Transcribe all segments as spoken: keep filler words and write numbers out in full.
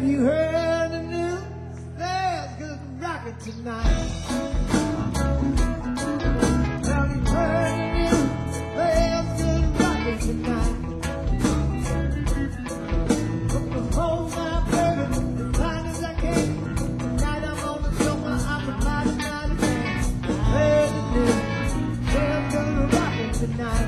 you heard the news? There's good rocket tonight. Have you heard the news? There's good rocket tonight. Come home, my baby, as fine as I can. Tonight I'm on the sofa, I'm a mighty, mighty man. Heard the news? There's good rocket tonight.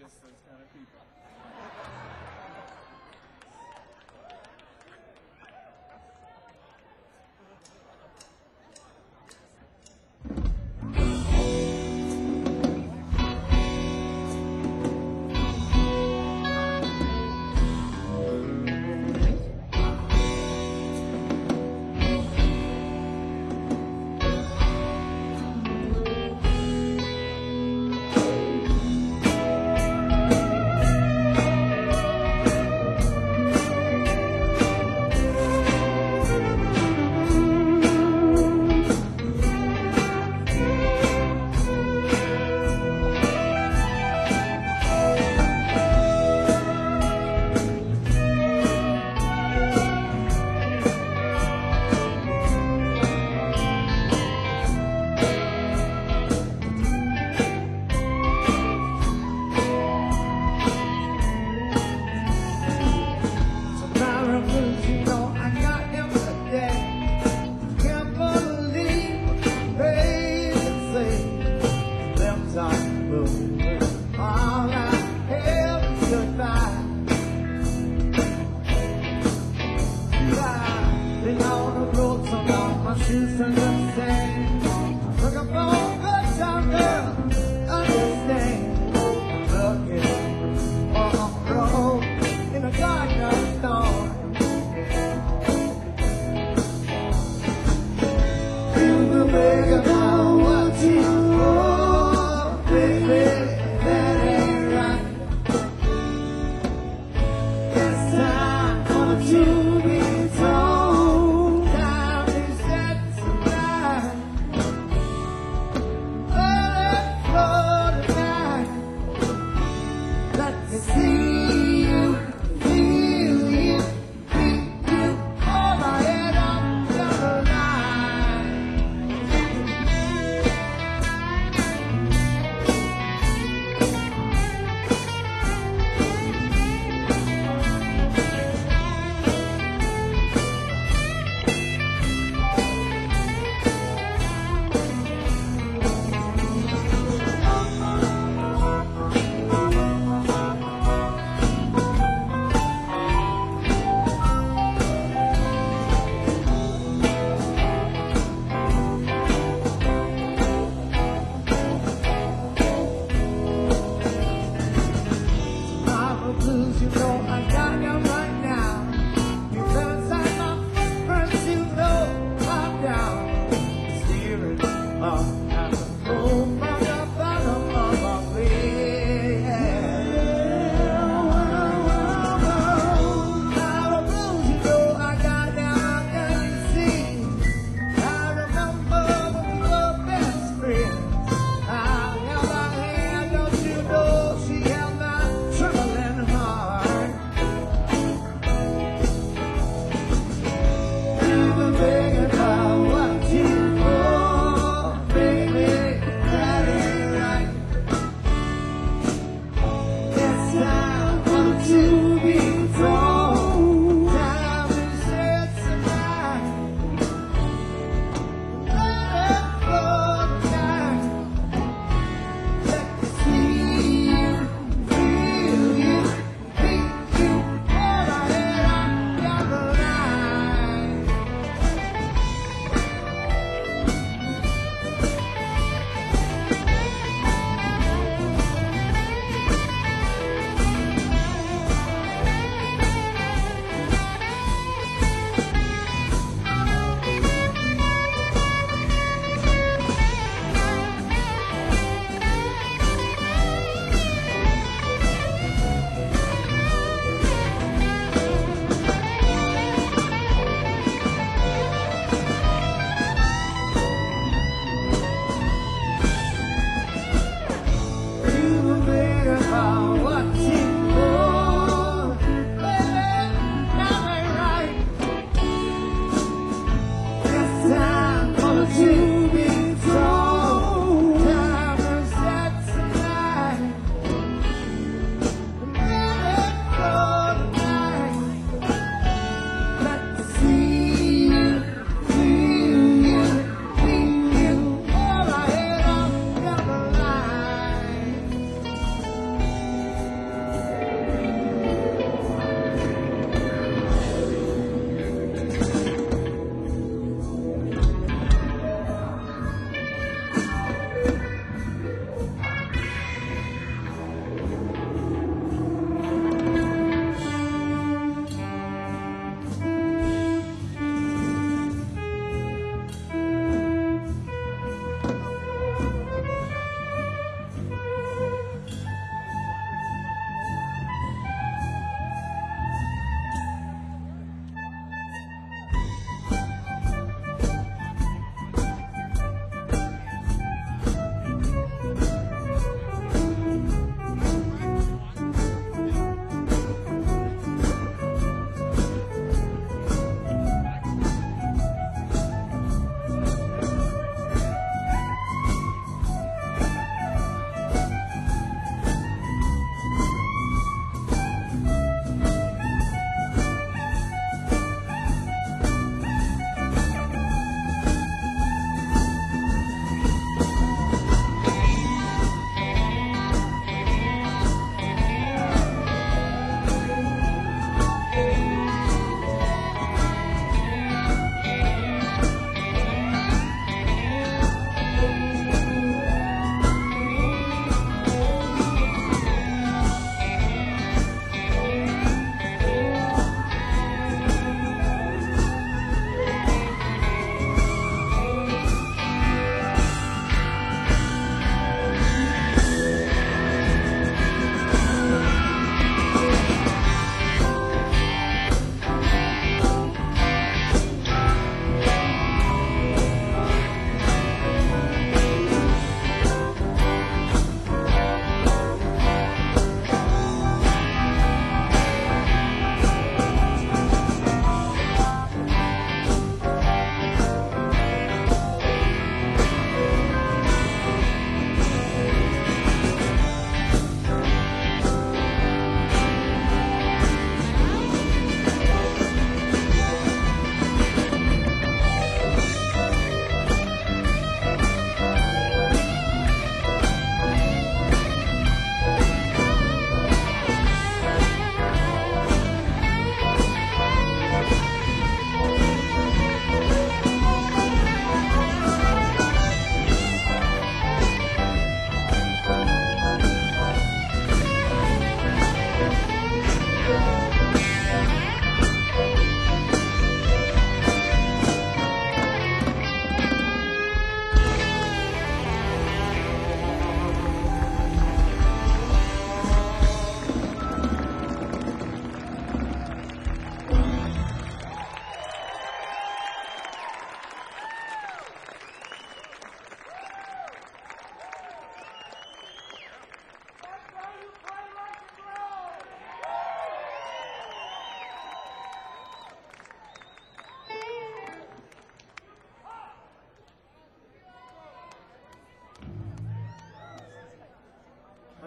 just those kind of people. To be told, time is set to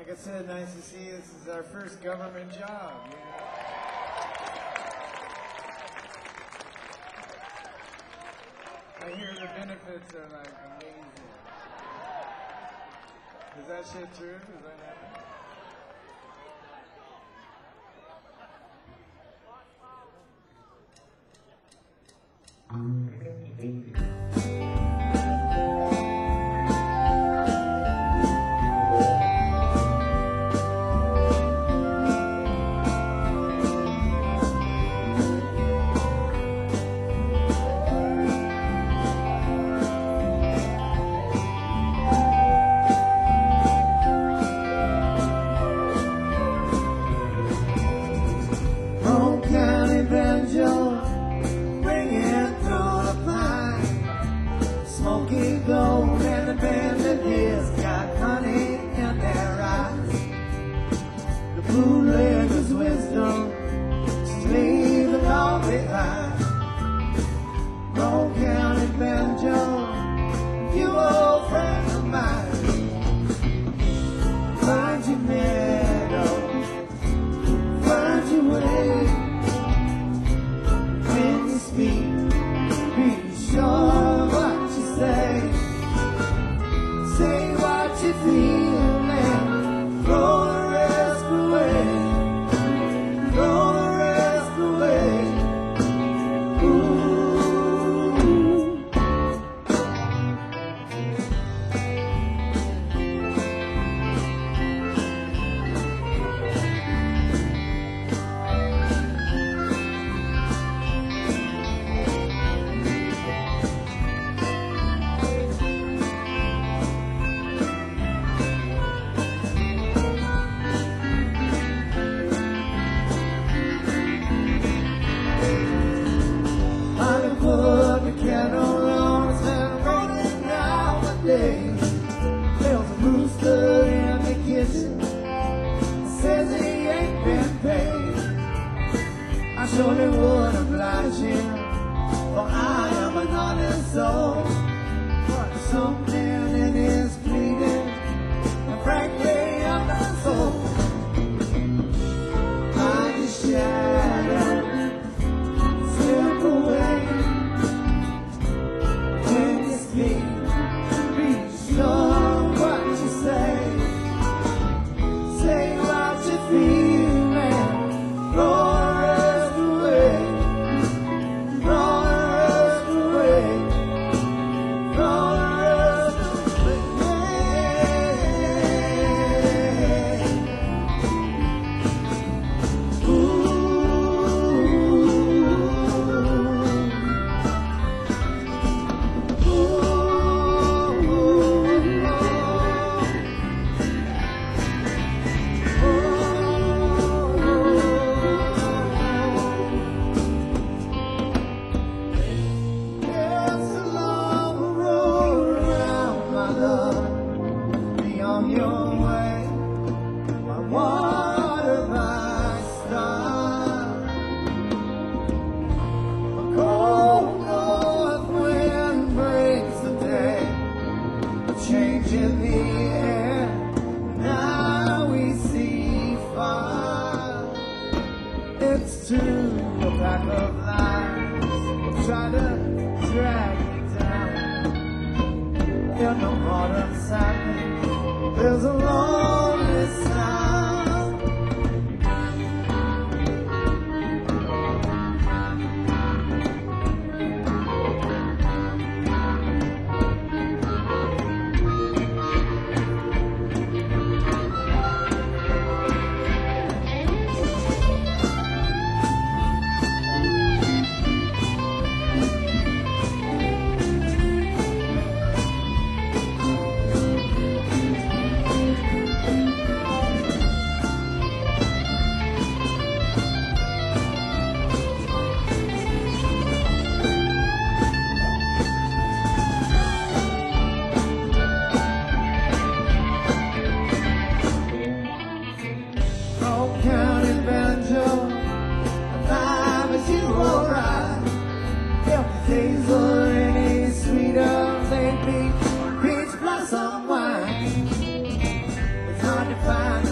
Like I said, nice to see you. This is our first government job. Yeah. I hear the benefits are like amazing. Is that shit true? Is that happening? Gold and the bandit ears got honey in their eyes. The bootlegger's wisdom, just leave it all behind. Roll County banjo, you old friend of mine. Find your meadow, find your way. When you speak, be sure what you say. Say what you feel and throw the rest away. Throw the rest away. Ooh. Put the kettle on and rolling nowadays. There's a rooster in the kitchen, says he ain't been paid. I surely would oblige him, for I am an honest soul. But something in his pleading, and frankly I'm not sold. I'm the shadow, slip away. Be sure what you say. Say what you feel and throw the rest away. Throw the rest away. Throw the rest away. Ooh. On your way, my water by star. A cold north wind breaks the day, a change in the air. Now we see fire. It's true, a pack of lies will try to drag me down. In the modern sadness, there's a lonely sound. Days were any sweeter lately. Peach blossom wine. It's hard to find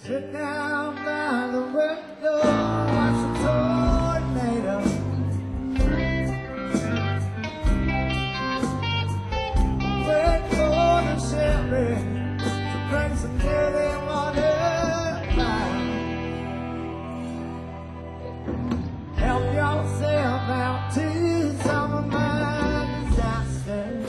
Sit down by the window, watch the tornado. Wait for the sheriff to bring some dirty water by. Help yourself out to some of my disasters.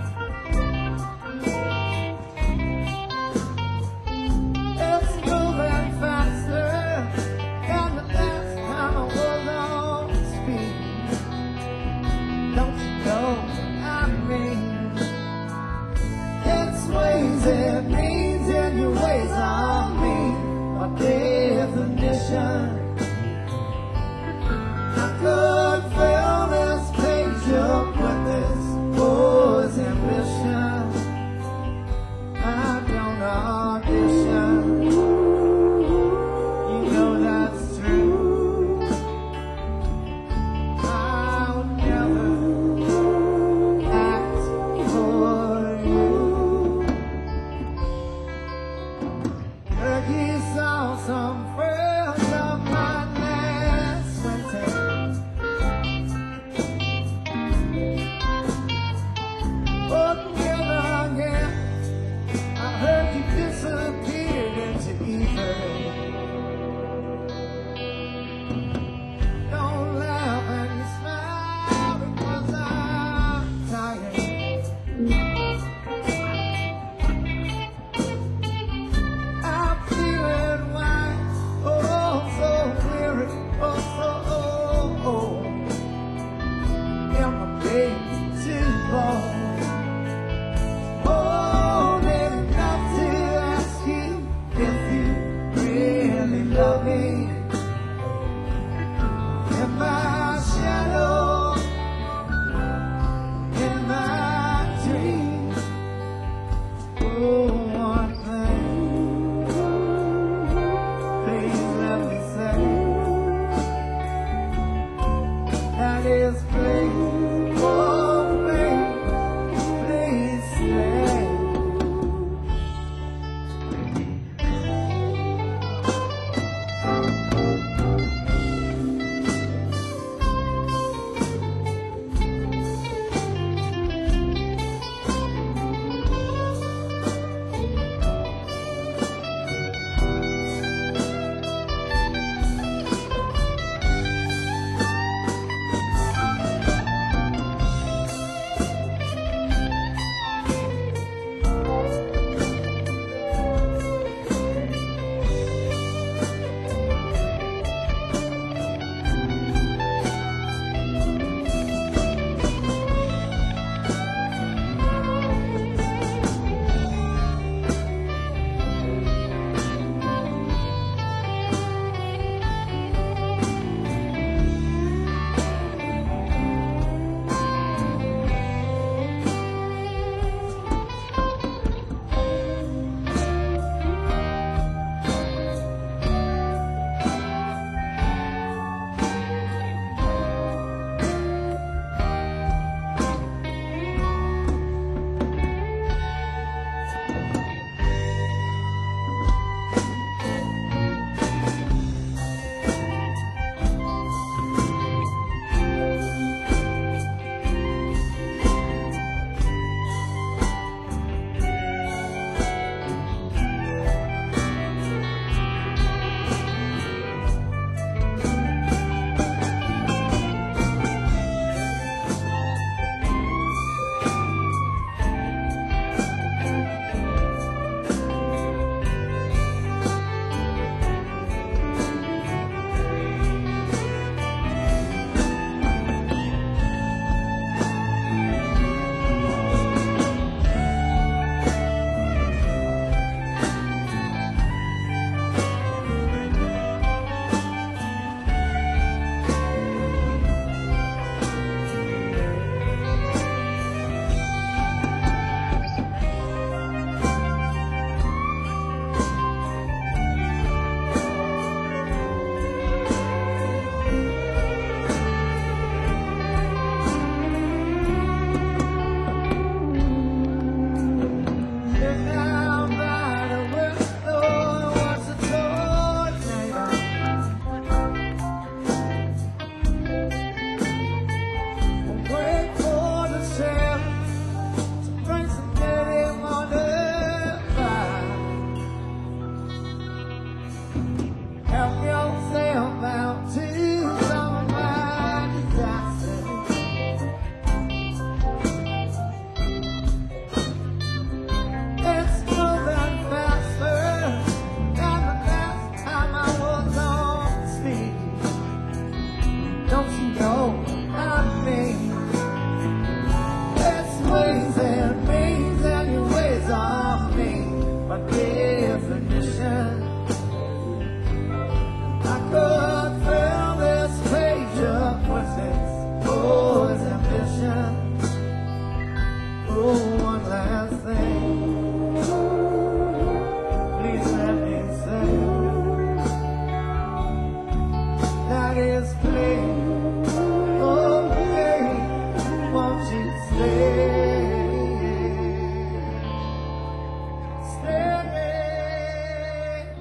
It's moving faster than the last time I was on speed. Don't you know what I mean? It's ways and means and your ways are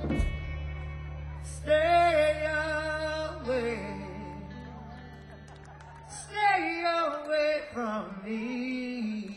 Stay away, stay away from me.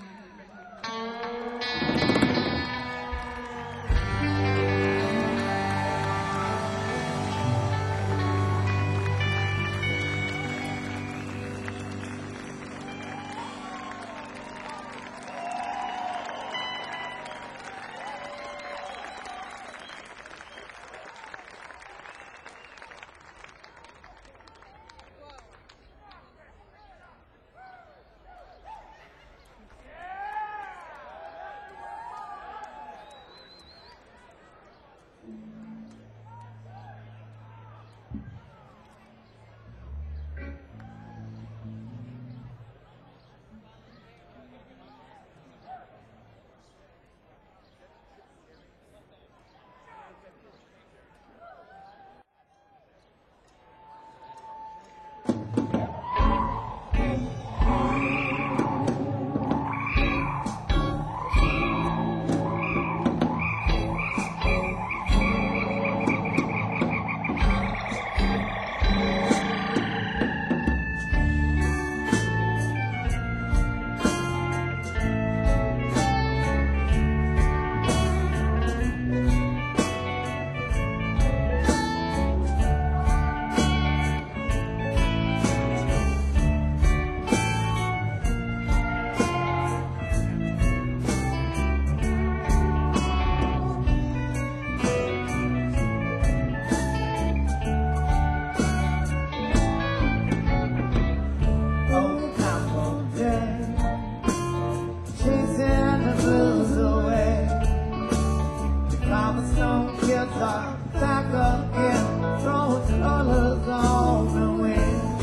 Back again, throwing colors on the wind.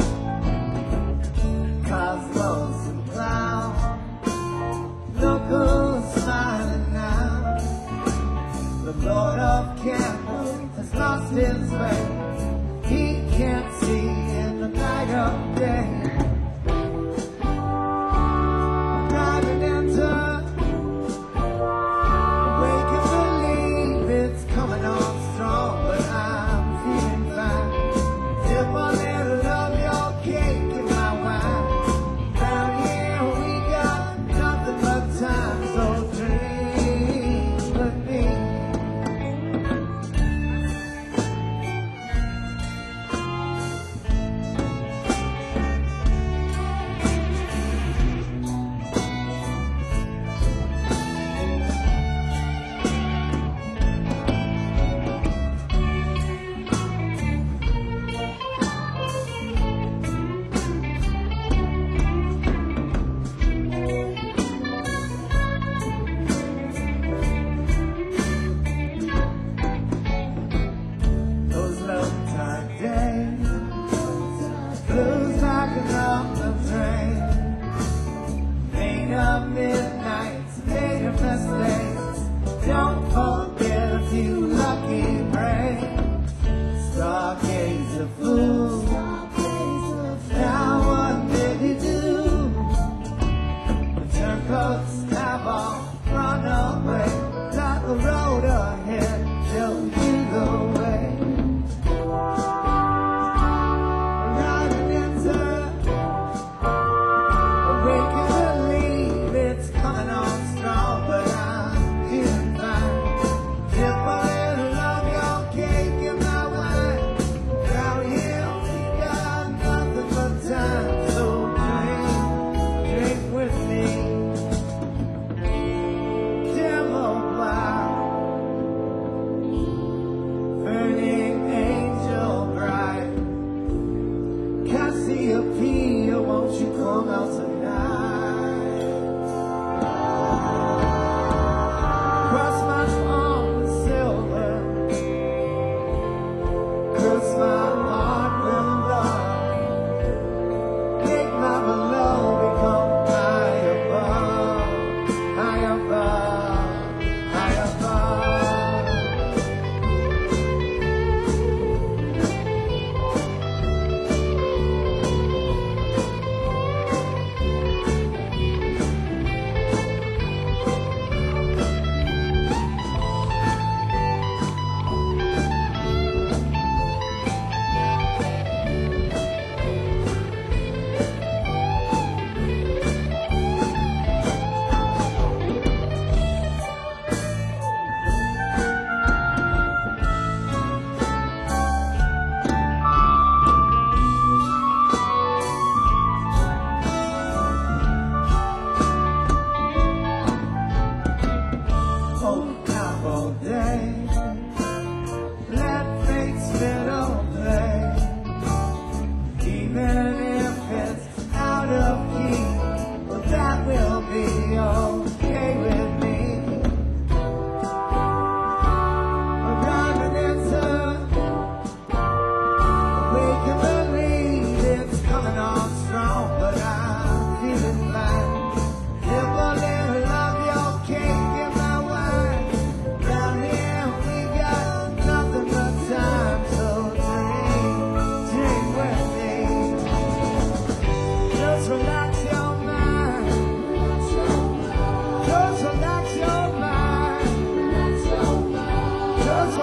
Cosmos and cloud, look who's smiling now. The Lord of Candles has lost his way. He can't see in the light of day. I'm driving into coming on strong, but I'm feeling fine. Sip a little of your cake and my wine. Down here we got nothing but time, so drink with me.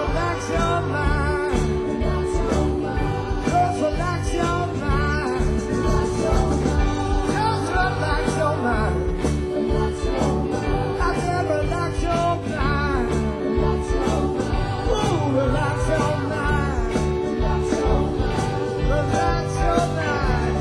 relax your mind. Just relax your mind. Just relax your mind. I said relax your mind. Ooh, relax your mind. Relax your mind.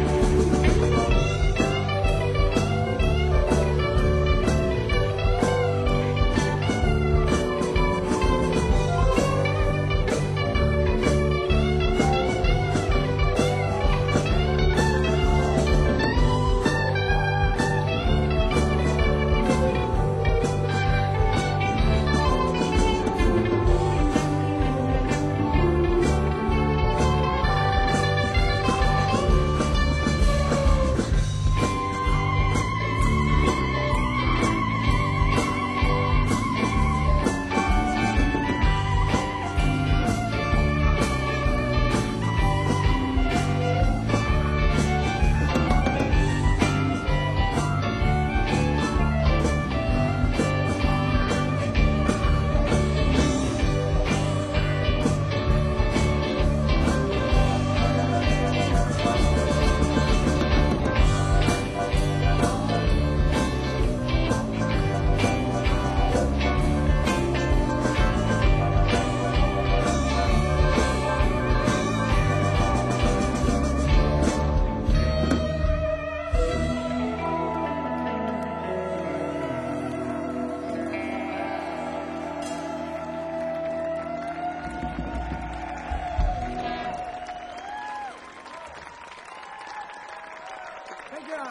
Thank you.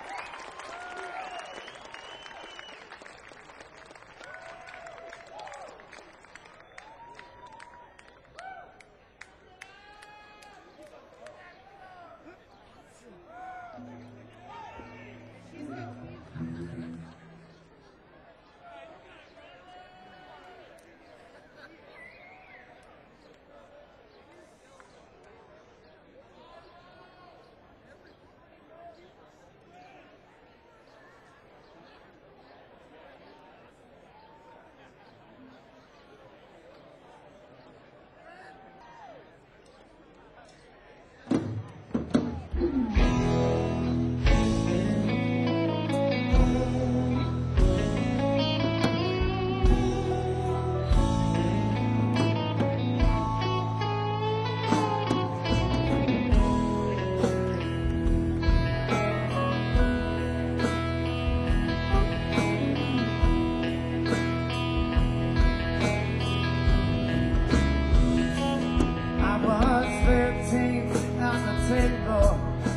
I was thirteen on the table,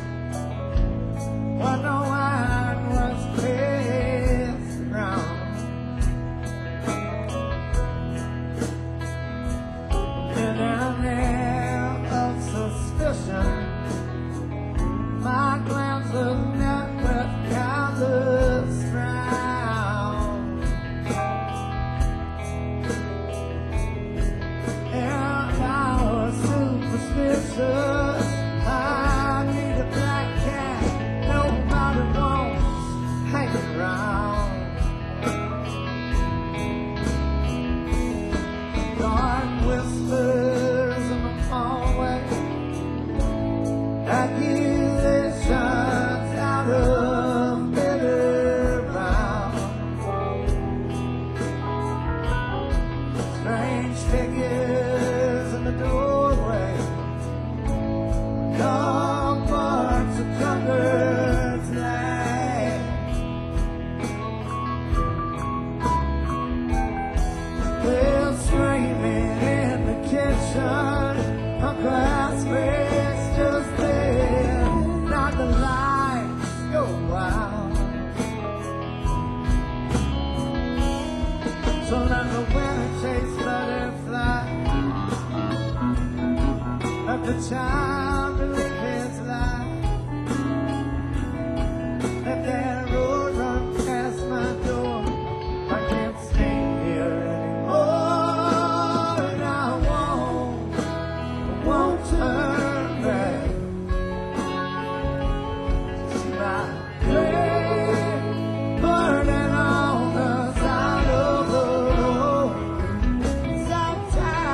but no wine was placed around. In an air of suspicion, my glance was met with callous frown. And I was superstitious. I need a black cat, nobody wants hanging around. Dark whispers in the hallway, accusations out of bitter ground. Strange figures in the doorway, dog barks of drunkards laugh. They're screaming in the kitchen, a glass face just there, not the lights go out. So let the winter chase butterfly, let the child live his life, let that road run past my door. I can't stay here anymore, and I won't, won't turn back. See my grave burning on the side of the road. Sometimes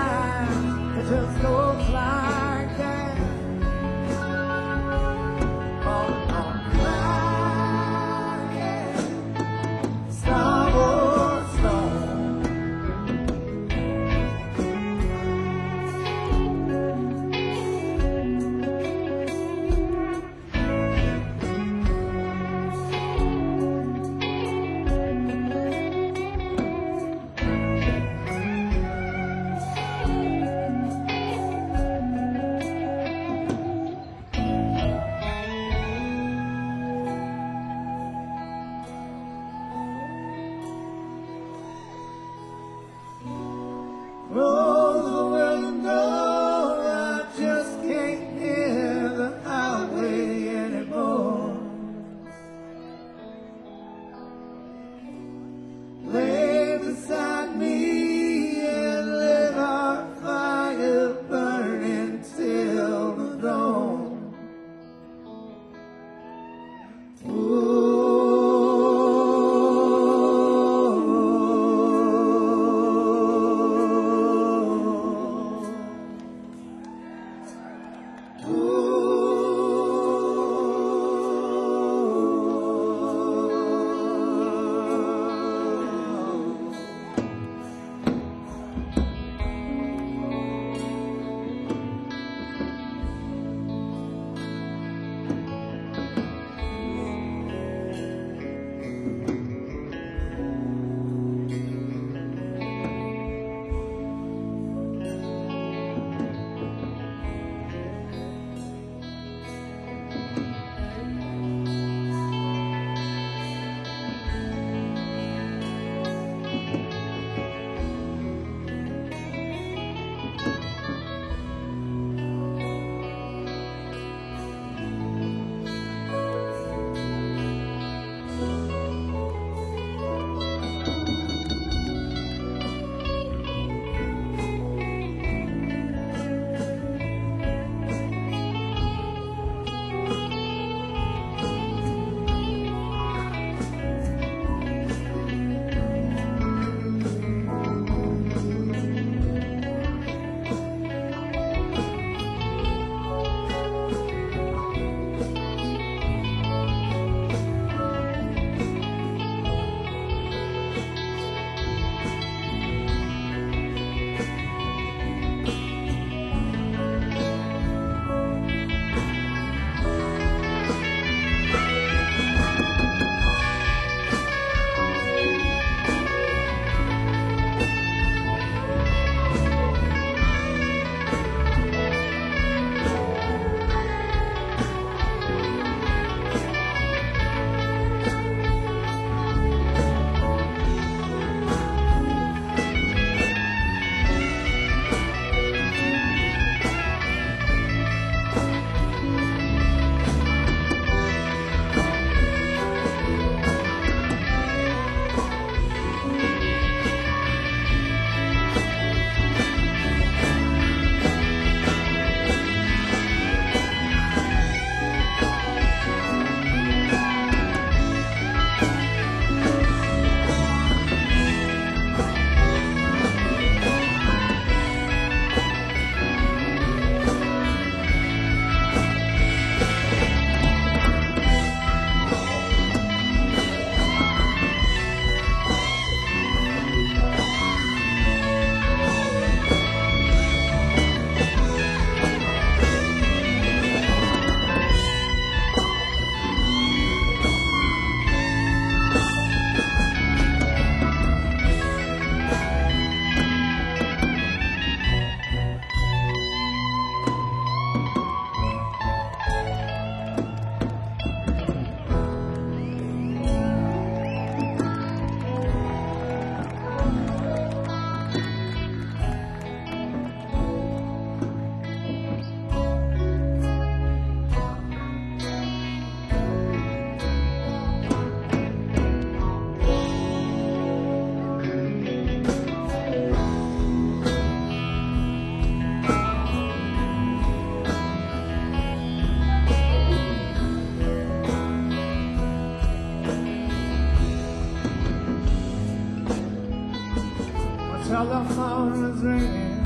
was ringing,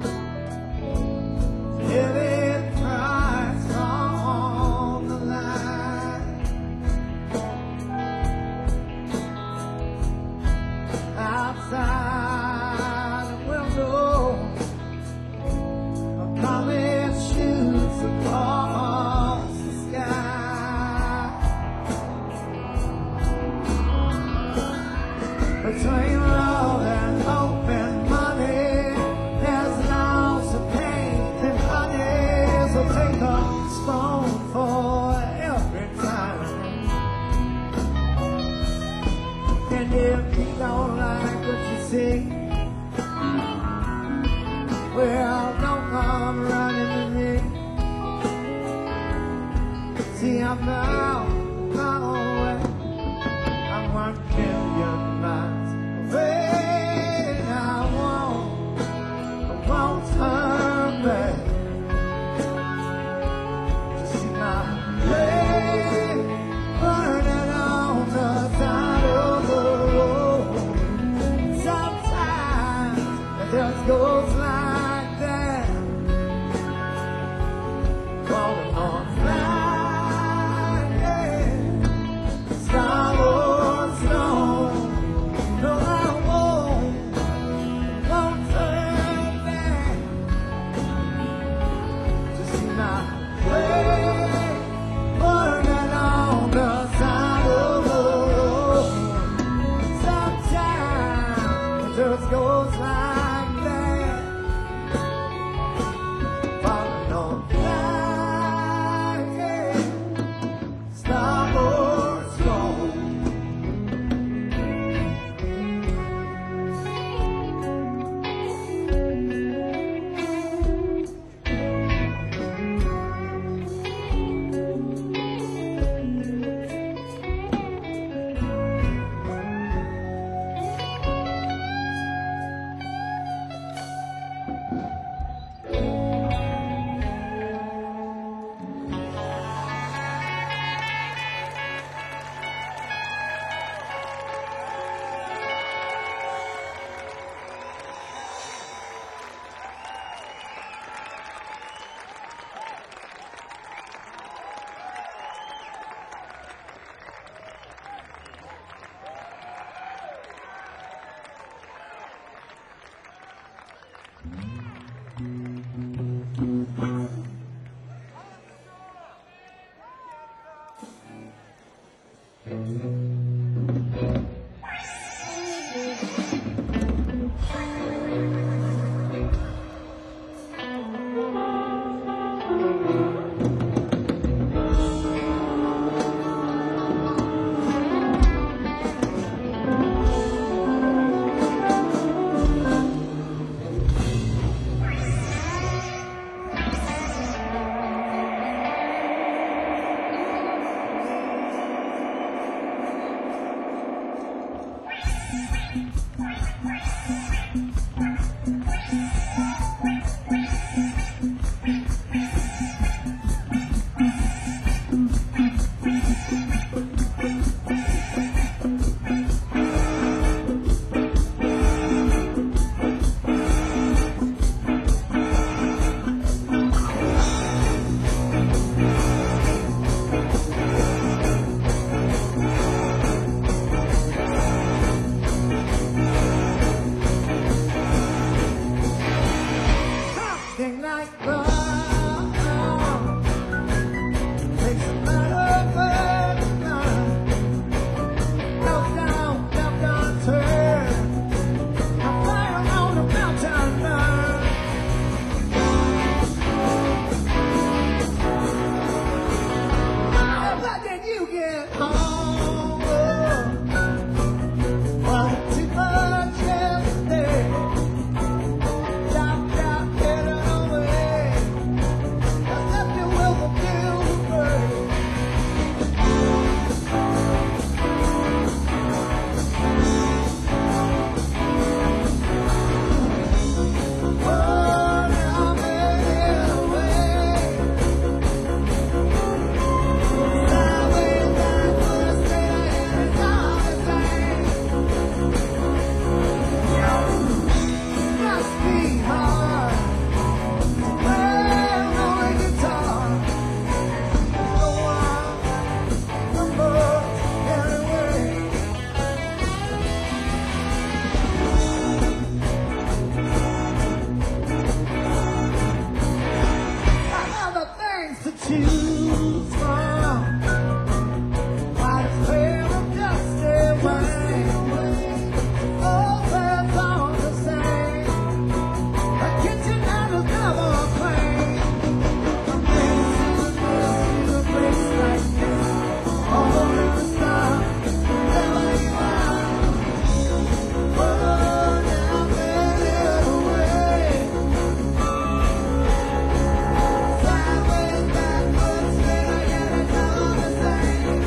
heavy price on the line. Outside the window, a comet shoots across the sky. Between love and hope and money, there's lots of pain and honey. So take a spoon for every time. And if you don't like what you see, well, don't come running to me. See, I'm now my own way. I'm one million miles away. I won't, I won't turn back. To see my way burning on the side of the road. Sometimes it just goes like that. Falling on fire, yeah. Starboard stone. No, I won't, won't turn back. To see my way burning on the side of the road. Sometimes it just goes like that. Falling on fire, yeah. Starboard stone. Something like love takes a matter of time. Up, down, up, down, turn. I'm flying on a mountain now. But then you get home. Was too much yesterday. Stop, stop, getting away. choose from. Why the trail of dusty wings? All that's all the same. A kitchen and a double claim. From place to place to a place like this. All over the sun, wherever you are. Oh, now better away. Sideways, backwards, straight again, it's all the same.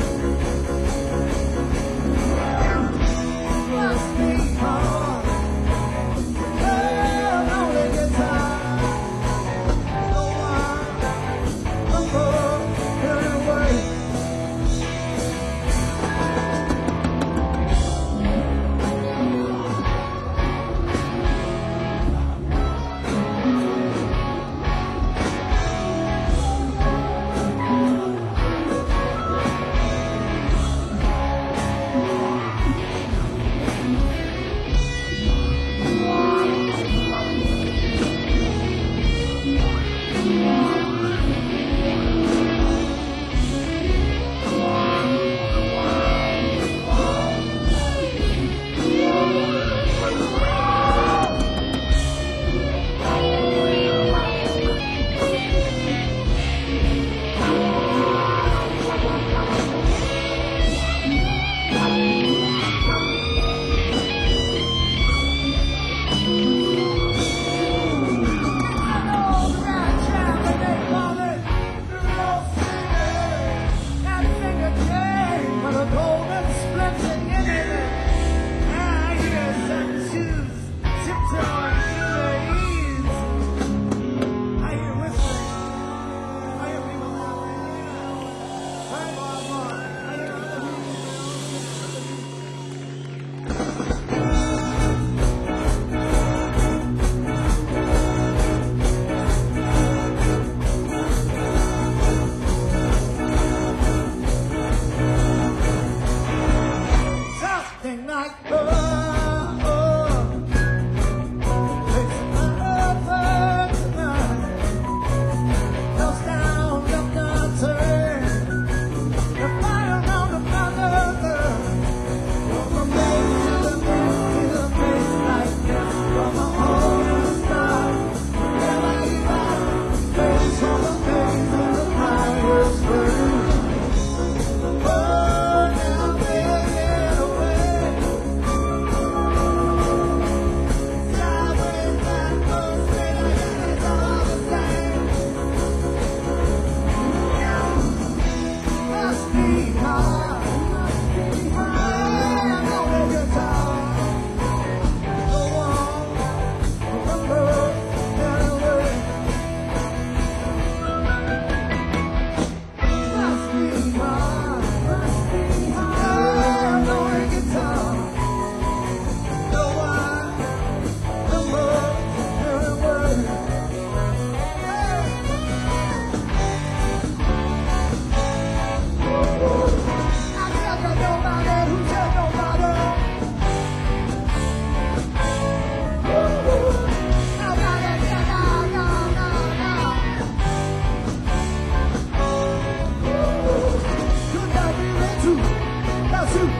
Must be hard. Oh, lonely guitar. No one, no more, turn away. Something like oh, oh, makes my heart hurt tonight. Lost down the country, the fire on the thunder. From place to the place to a place like this, from a hole in the sky, wherever you are, face from the face of the fire's burn. Oh, now get away. Sideways, backwards, straight again, it's all the same. Must be hard. Yeah, lonely guitar. Go on, remember, get away. Must be hard. Yeah, lonely guitar. Go on, remember, get away. I tell you nobody who tell nobody. Nobody, yeah, no, no, no, no. Could not be read to. That's you.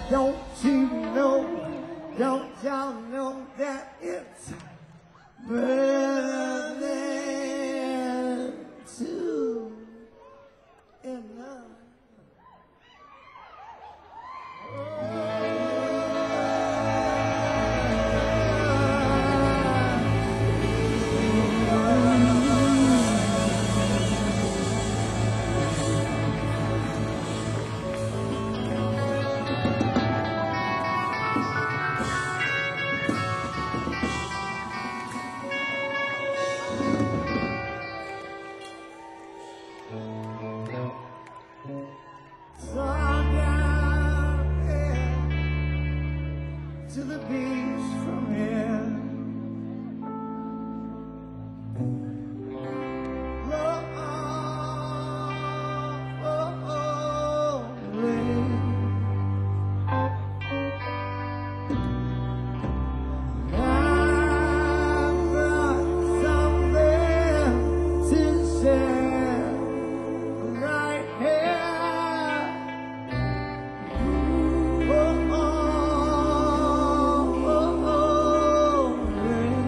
Don't you know, don't y'all know that it's better than two in love? So I'm down here to the beach from here. Oh, oh, oh, oh, rain. I've got something to share right here. Oh, oh, oh, oh, rain.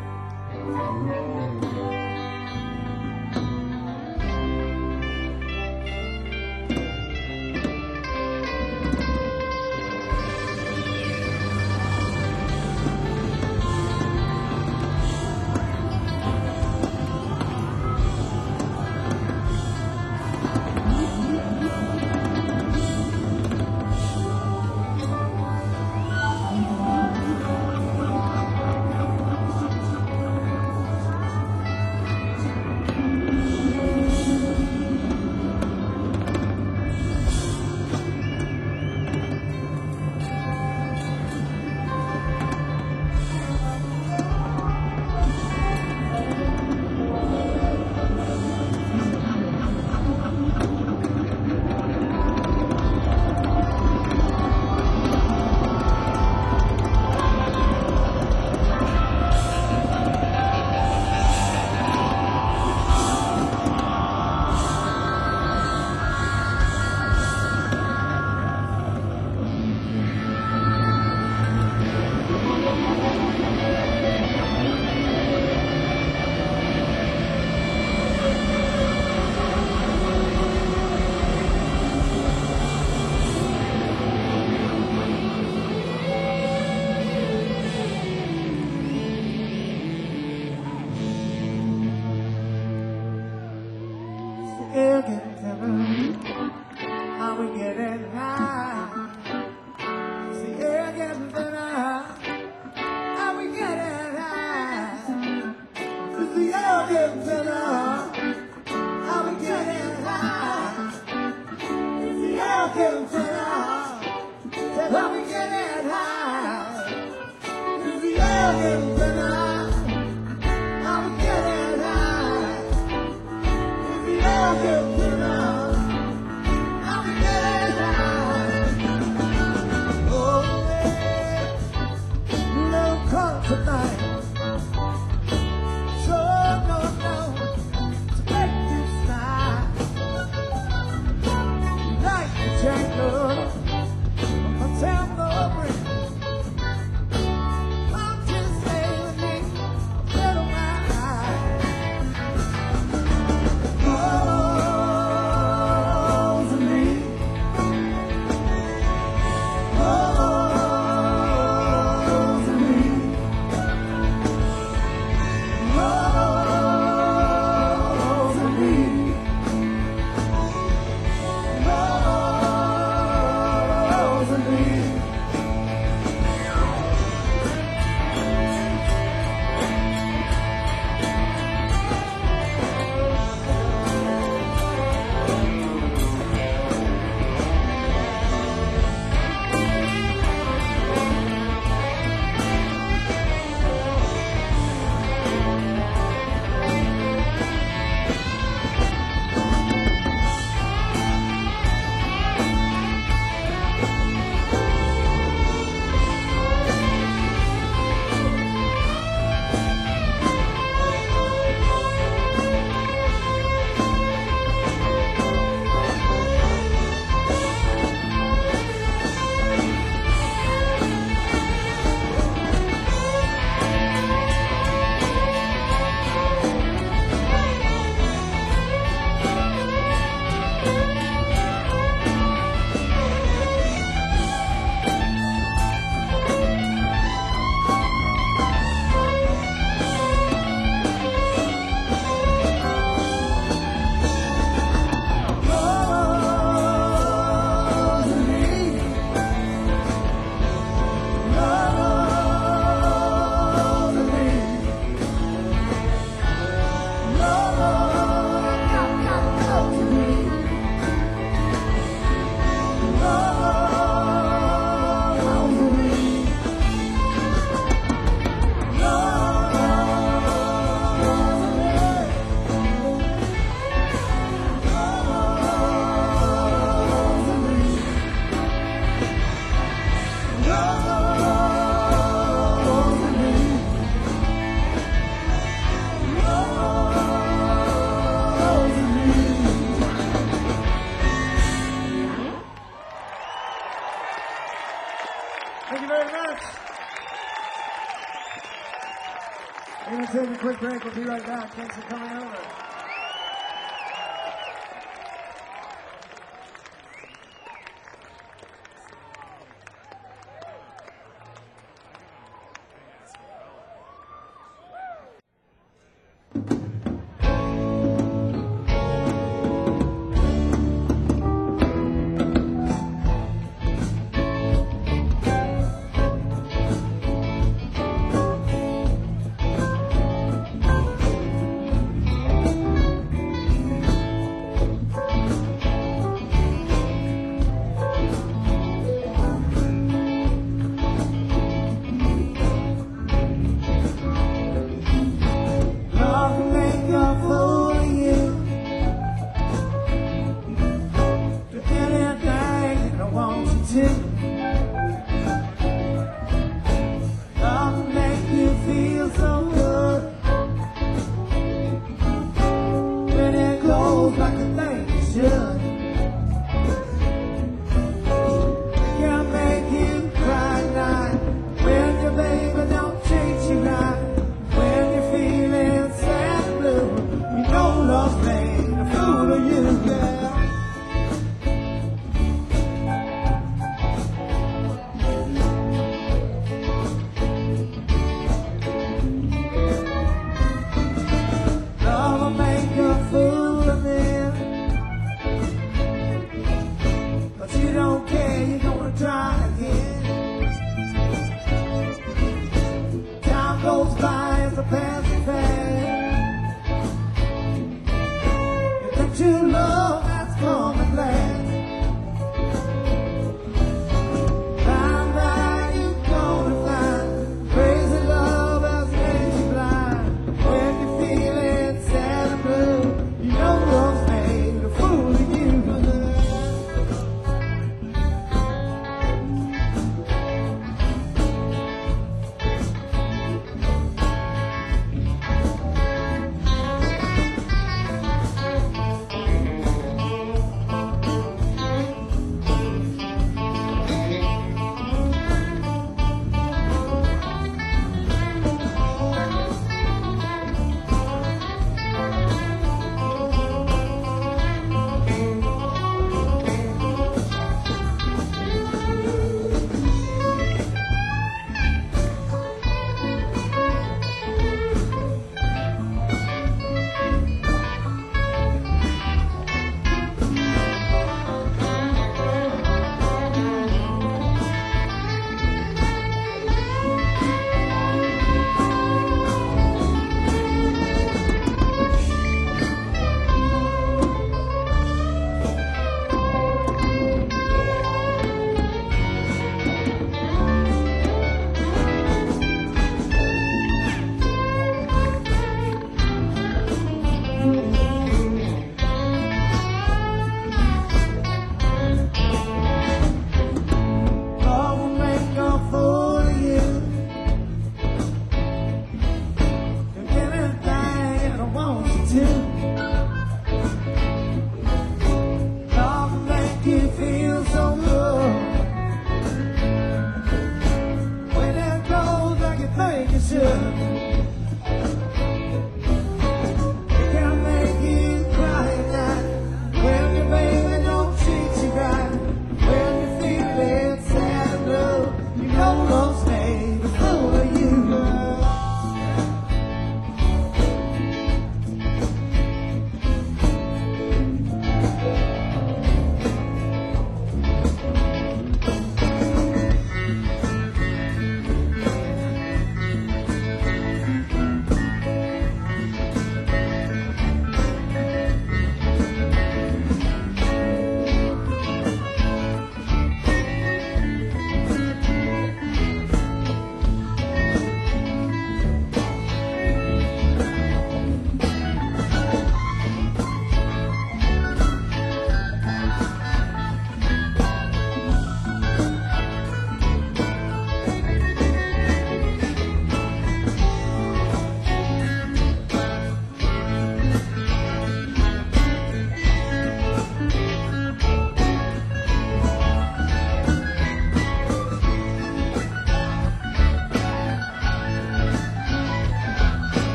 Air getting thinner, how we getting high? It's the air getting thinner, how we getting high? It's the air getting thinner, how we getting high? It's the air getting thinner, how we getting high? It's the air getting thinner, how we getting high? It's the air getting thinner. a quick break. We'll be right back. Thanks for coming over.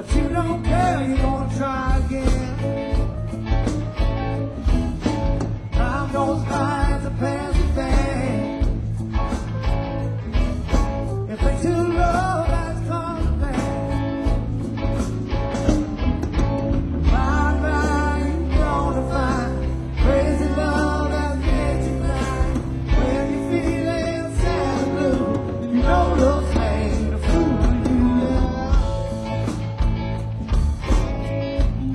but you don't care, you're gonna try again. Time goes by, it's a passing thing. If it's too low, that's coming back. Bye bye, you're gonna find crazy love that's made you blind. When you're feeling sad and blue, you know love's made a fool of you.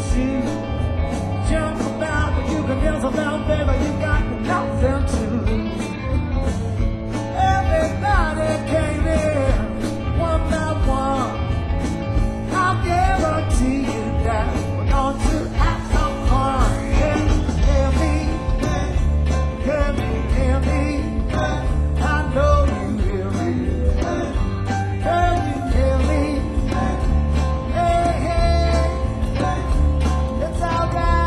shoes. Jump about, but you can dance about, baby, you got nothing to lose. Everybody came in, one by one. I'll guarantee you that we're going to have some fun. Can you hear me? Can you hear me? I know you hear me. Can you hear me? Hey, hey, it's alright.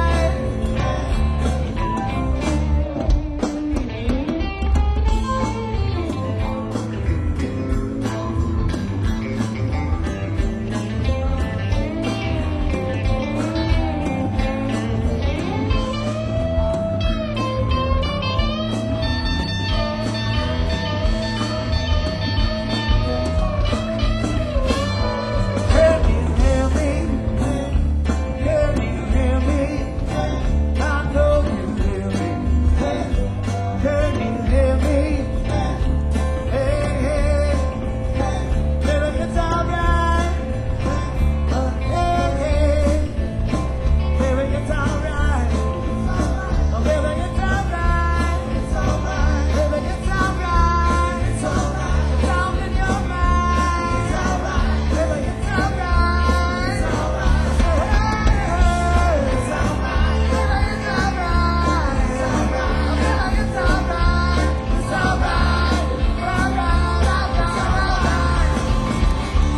Can you hear me? Can you hear me? I know you hear me. Can you hear me? Hey, hey, baby, it's alright. Uh, hey, hey, baby, it's alright. Oh, baby, it's alright. It's alright. Baby, it's alright. It's alright. It's all in your mind. It's alright. Baby, it's alright. It's alright. Hey, it's alright. Baby, it's alright. It's alright. Oh, baby, it's alright. It's alright. Alright, alright, alright.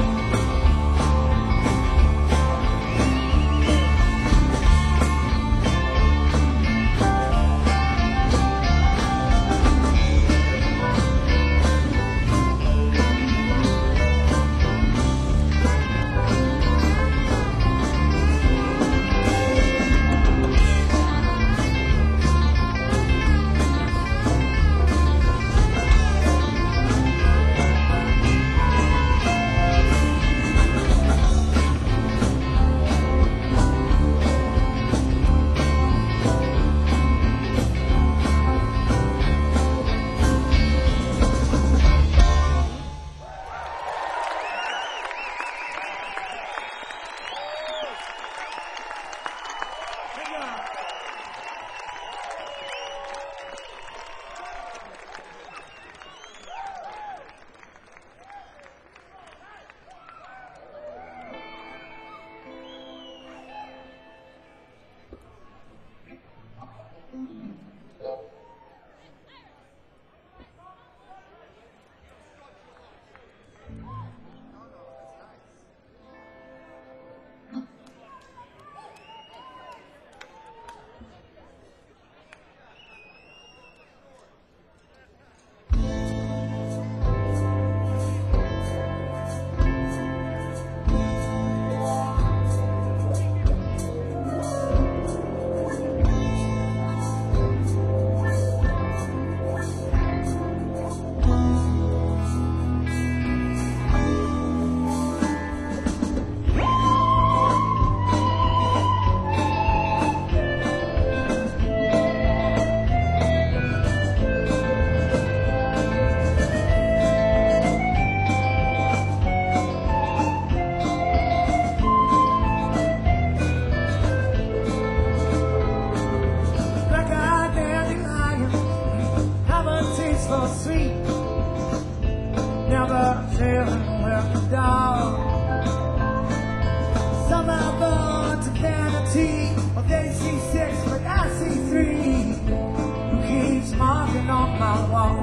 Black-eyed dandelion, have a taste for sweet. Never chilling with the dog. Some are born to vanity, or they see six, but I see three. Who keeps marking on my wall?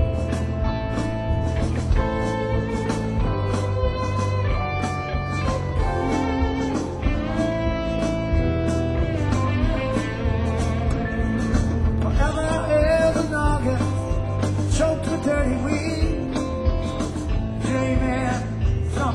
Forever is an August, choked with dirty weed, dreaming some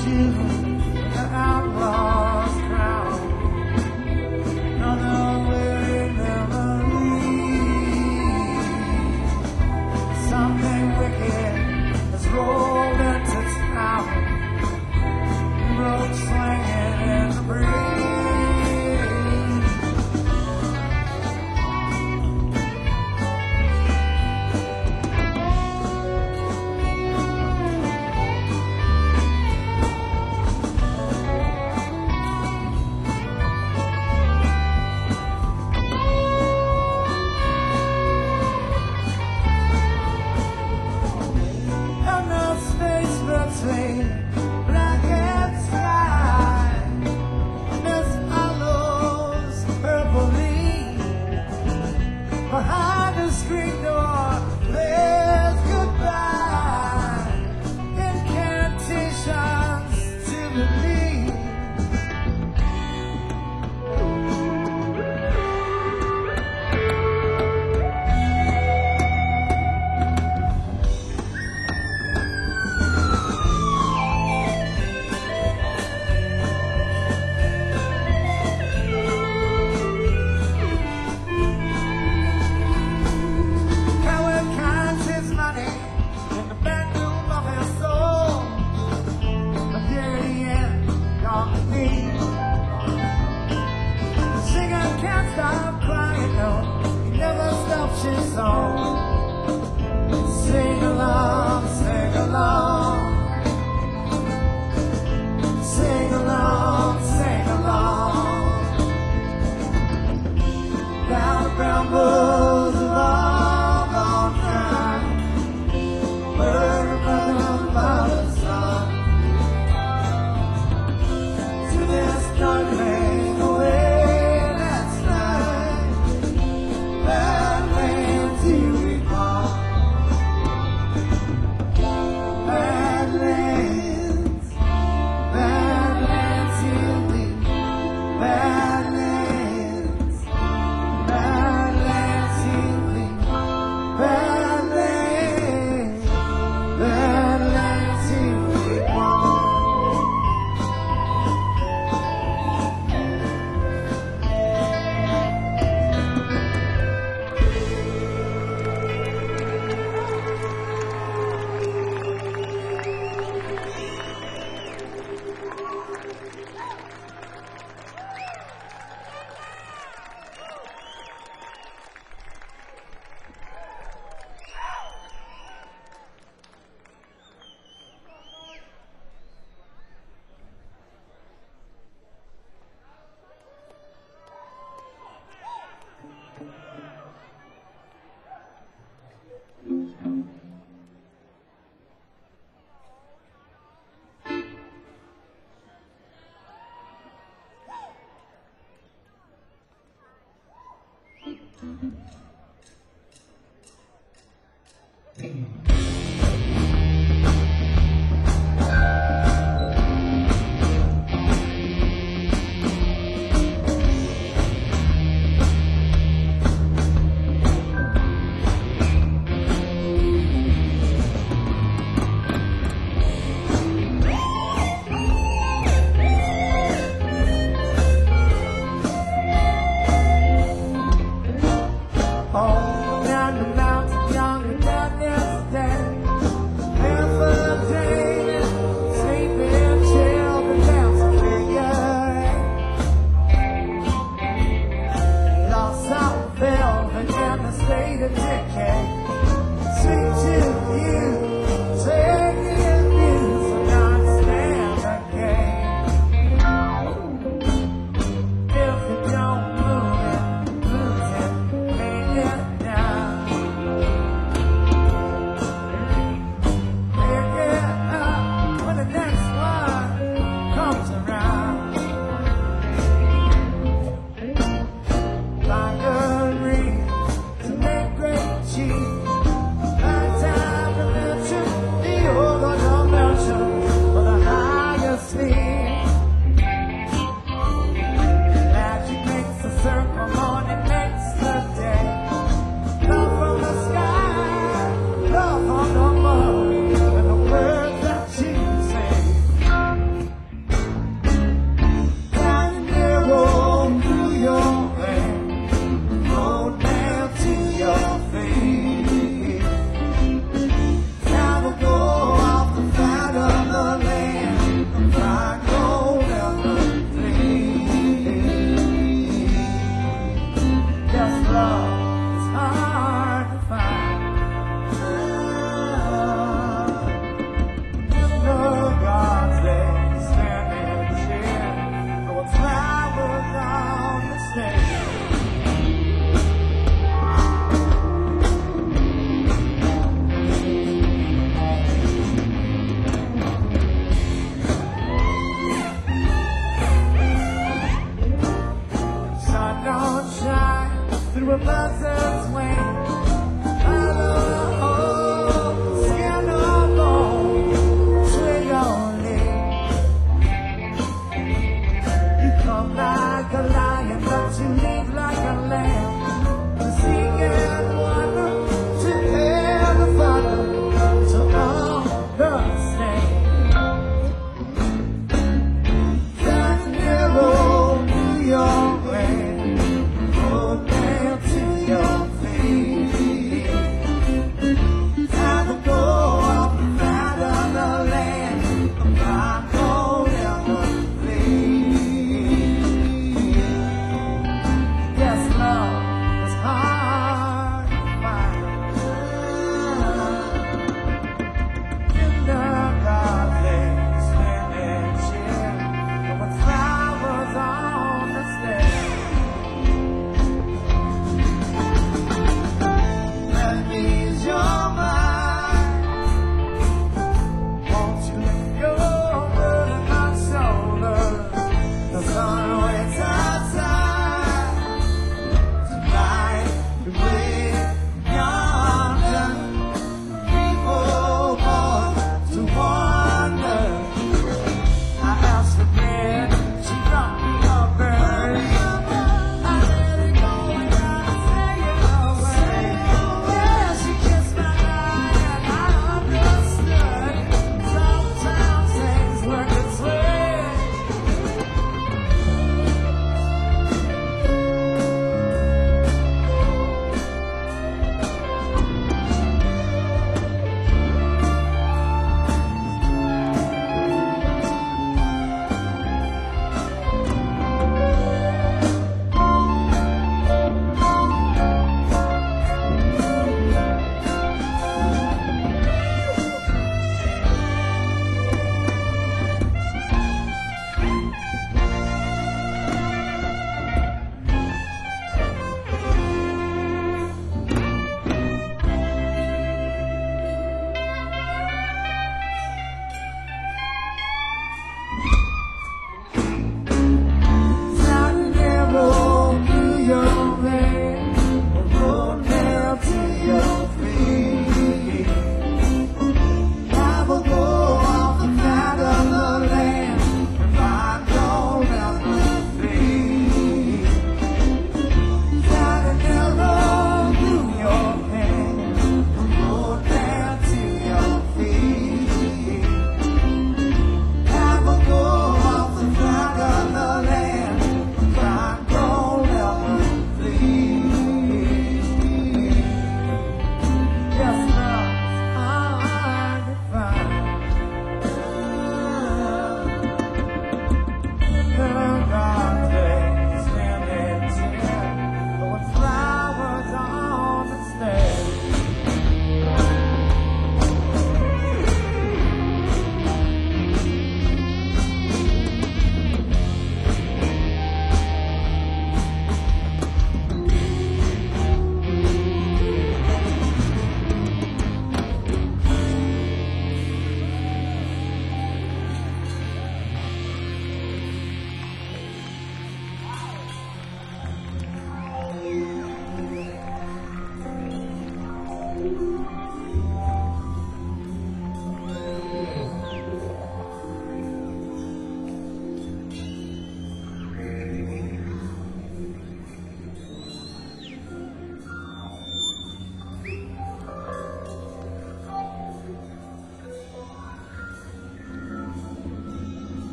you in the outlaw's crown. Another weary memory. Something wicked has rolled into town. Rope swinging in the breeze. Black and sky, Miss Hollow's purple leaf. Behind the screen door, there's goodbye, incantations to believe. Stop crying, no, he never stops his song. Sing along, sing along, sing along, sing along. Down the brambles of all gone dry, bird running by the sun. To this darkling away. Badlands, here we are. Badlands, Badlands, here we Badlands, Badlands, here we Badlands, Badlands, here we are. Down the mountain, young and down yesterday.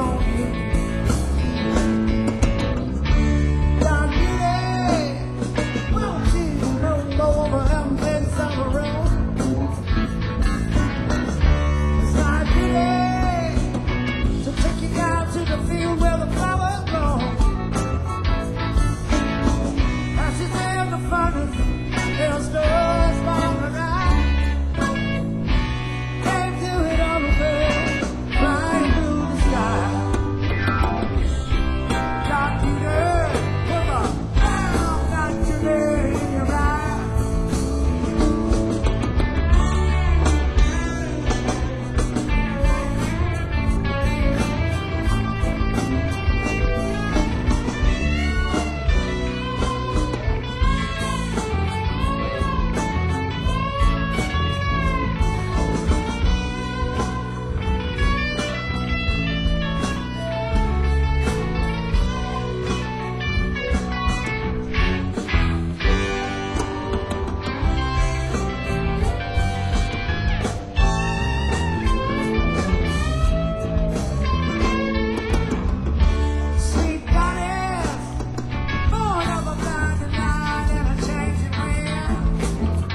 on you. Dark beauty, won't you roll over and play some room? It's my duty to take you down to the field where the flowers grow. Ashes in the furnace, there's stars long and right. Can't do it all over, flying through the sky. Dark beauty, come on, now, got you there in your eye. Sweet goddess, born of a blinding light and a changing wind.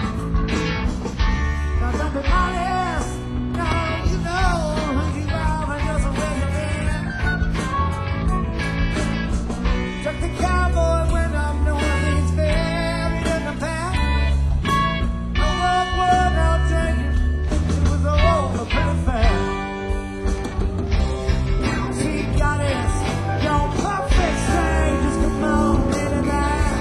Now don't be modest, now you know who you are and just where you've been. Took the cowboy when I'm knowing he's buried in the past. No more word, no drinking, it was over pretty fast. Sweet goddess, your perfect strangers come on in and out.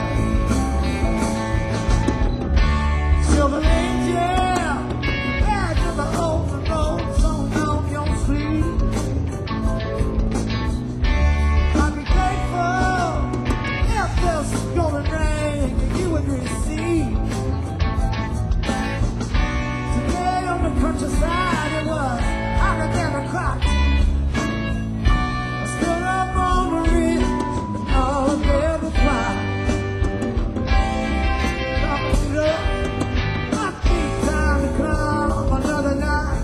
Silver angel, badge of the open road, song on your sleeve. I'd be grateful if this golden ring that you would receive. Today on the countryside it was hotter than a crop. I stood up on the ridge and all of them fly. Talking it up, I think time to come another night.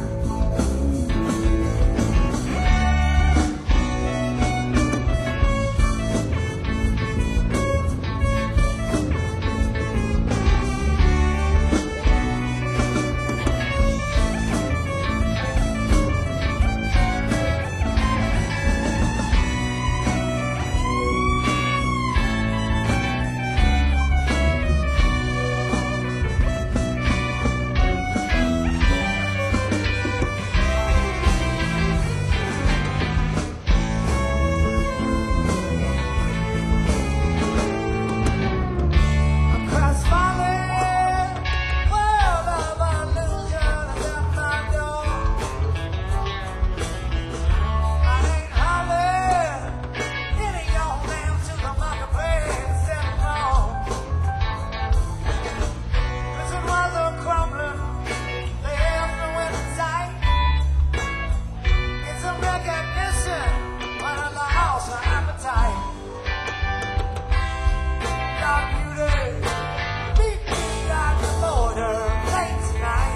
Across valley, world of illusion is at my door. I ain't hollering, getting on down to the marketplace anymore. Prison walls are crumbling, there's no end in sight. It's a recognition when I lost my appetite. Dark beauty, meet me at the border late tonight.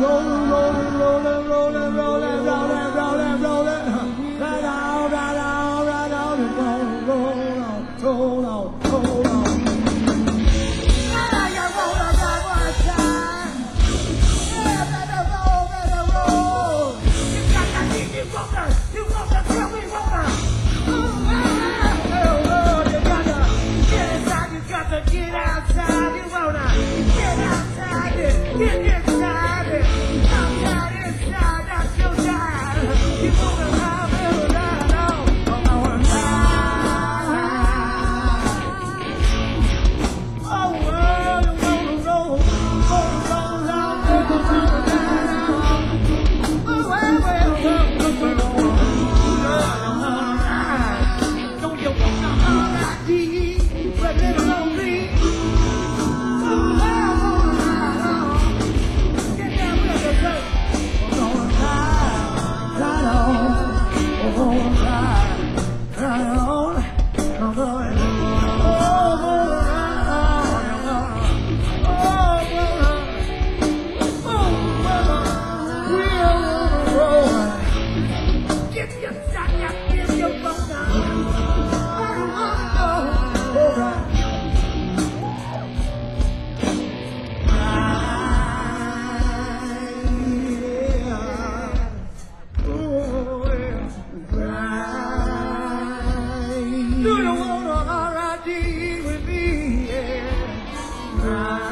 rolling, rolling, rolling, rolling, rolling, rolling, rolling, rolling. Right on, right on, right on, and roll, roll on, roll on, roll on. Now you roll on that one time. Yeah, better roll, better roll. You got that thing, you roller, you roller, tell me roller. Oh, oh, oh, you gotta get inside, you gotta get outside, you wanna get outside, it, get inside, it. Outside, inside, that's your side. You wanna have it right on, on our side. Oh, well, you wanna roll, roll, roll out, take a trip down. Oh, well, well, well, well, well, don't you wanna R I D, but little old me? Oh, well, well, get down with the dirt. I'm gonna ride, ride on. I'm gonna ride, ride on. I'm going, oh, I'm gonna ride on. I'm gonna, oh, I'm gonna, oh, well, we're gonna roll. Get your shot, get your boat down. Oh, oh, oh, all right. Do you wanna R I D with me? Yeah.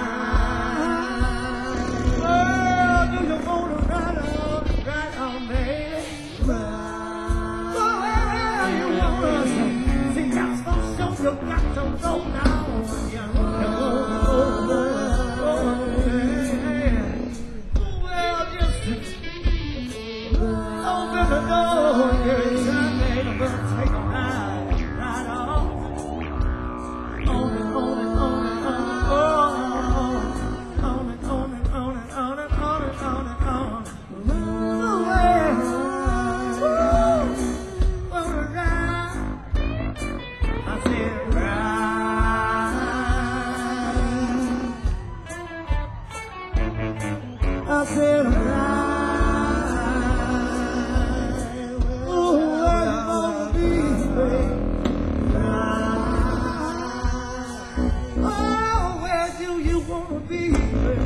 Oh, do you wanna ride on, ride on, baby? Oh, wherever you wanna say, see, that's for sure. You got to go now. You wanna go, go, go, go, yeah. Well, just open the door, get inside, baby. I'm gonna take a ride, ride on. On it, on it, on it, on it, oh, on it, on it, on it, on it, on it, on it, on it. Oh, well, woo, wanna ride? I said ride. I said ride. Oh, where you wanna be, baby? Oh, where do you wanna be, baby?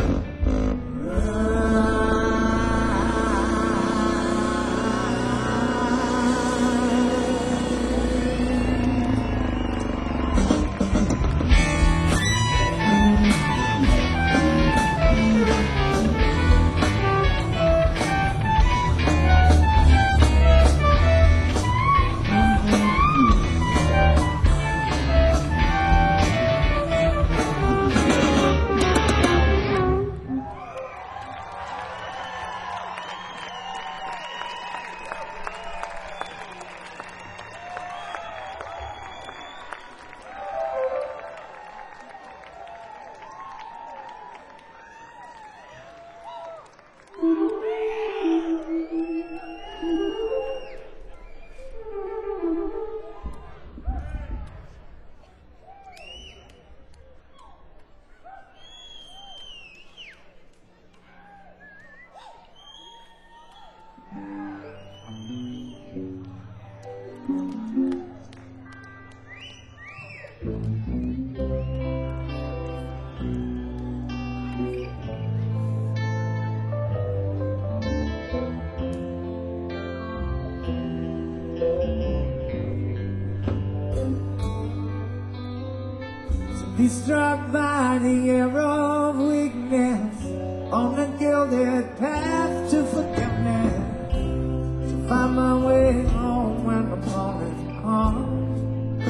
Be struck by the arrow of weakness on the gilded path to forgiveness, to find my way home when the morning comes,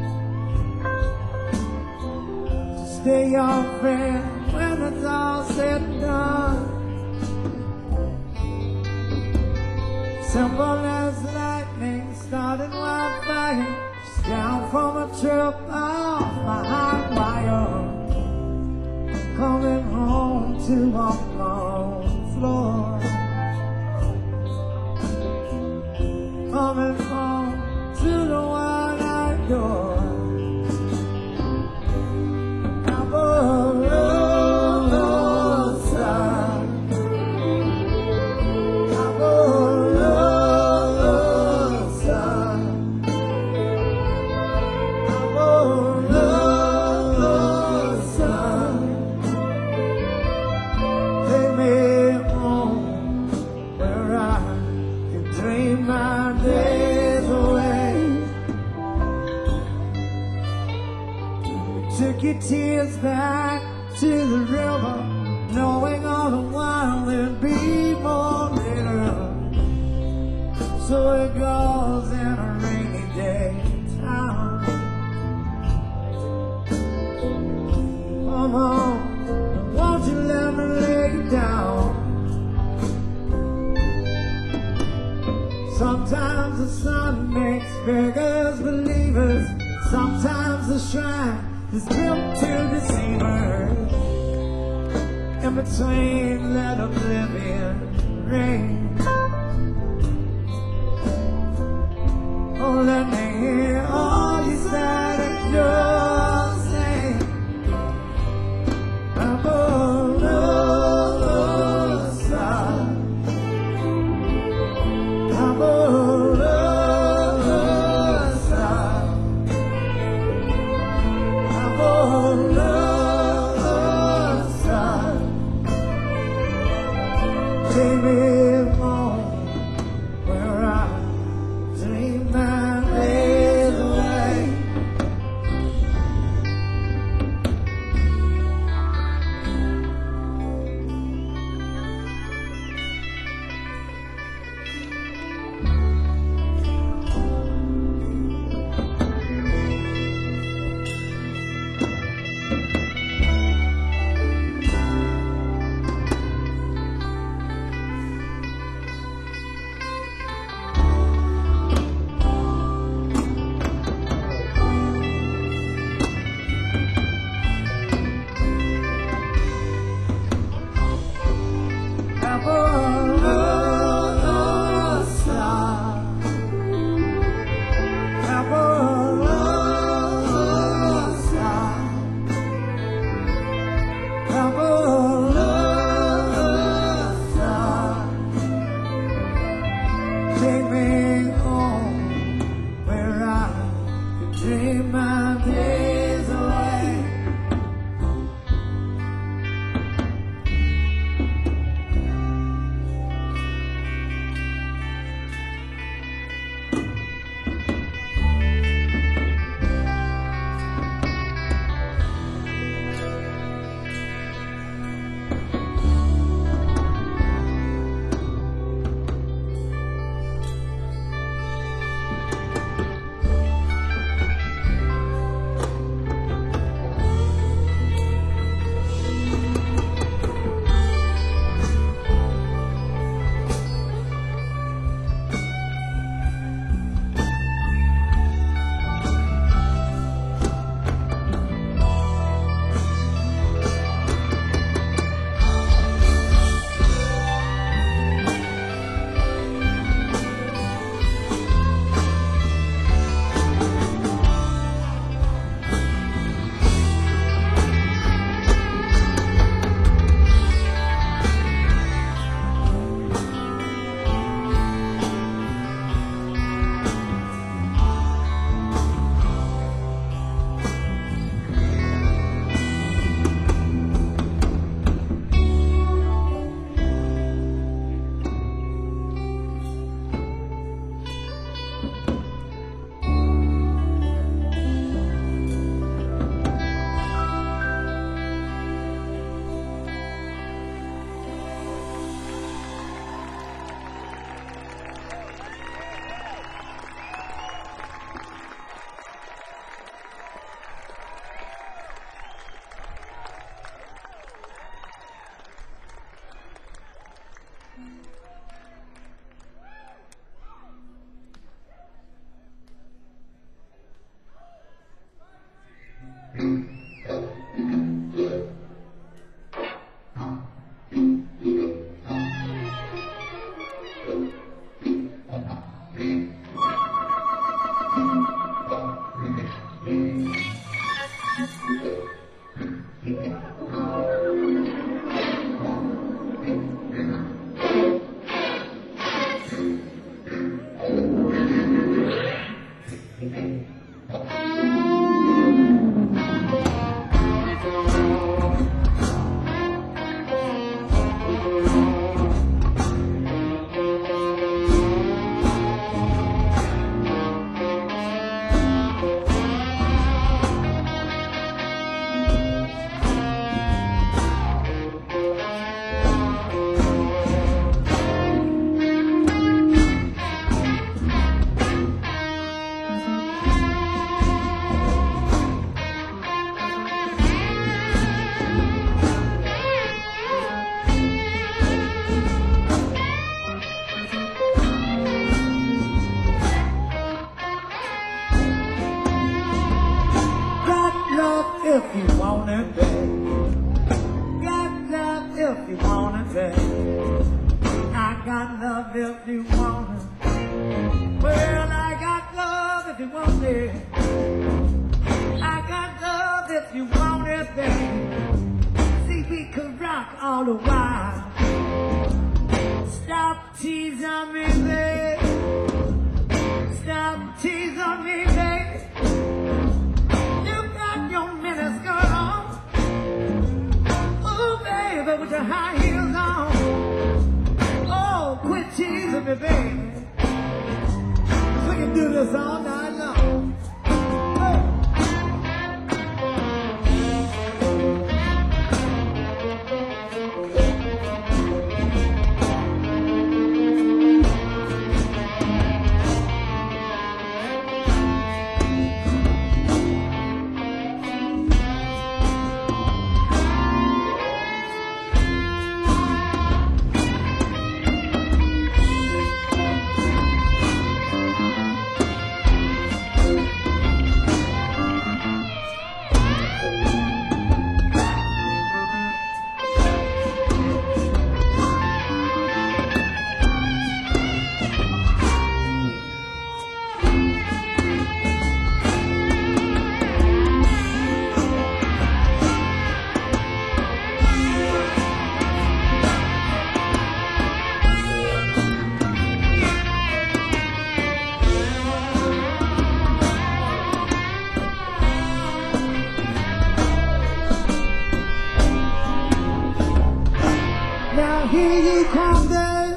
to stay your friend when it's all said and done. Simple as lightning starting wildfire, just down from a trip off my high wire, coming home to walk on the floor, coming home to the one I adore. I'm a roadside, Took your tears back to the river, knowing all the while there'd be more later. So it goes in a rainy day town. Come on, won't you let me lay you down? Sometimes the sun makes beggars believers. Sometimes the shrine is built to deceivers. In between, let oblivion reign. Oh, let me hear all you said and just say, I'm on the other side. I'm on the other side. I'm on the other side. Take me home where I dream my days away. if you want it, babe. Got love if you want it, babe. I got love if you want it. Well, I got love if you want it. I got love if you want it, babe. See, we could rock all the while. Stop teasing me, babe. Stop teasing me, babe. You got your miniskirt on. Ooh, baby, with your high heels on. Oh, quit teasing me, baby. We can do this all night long. Hey. Now here you come, babe.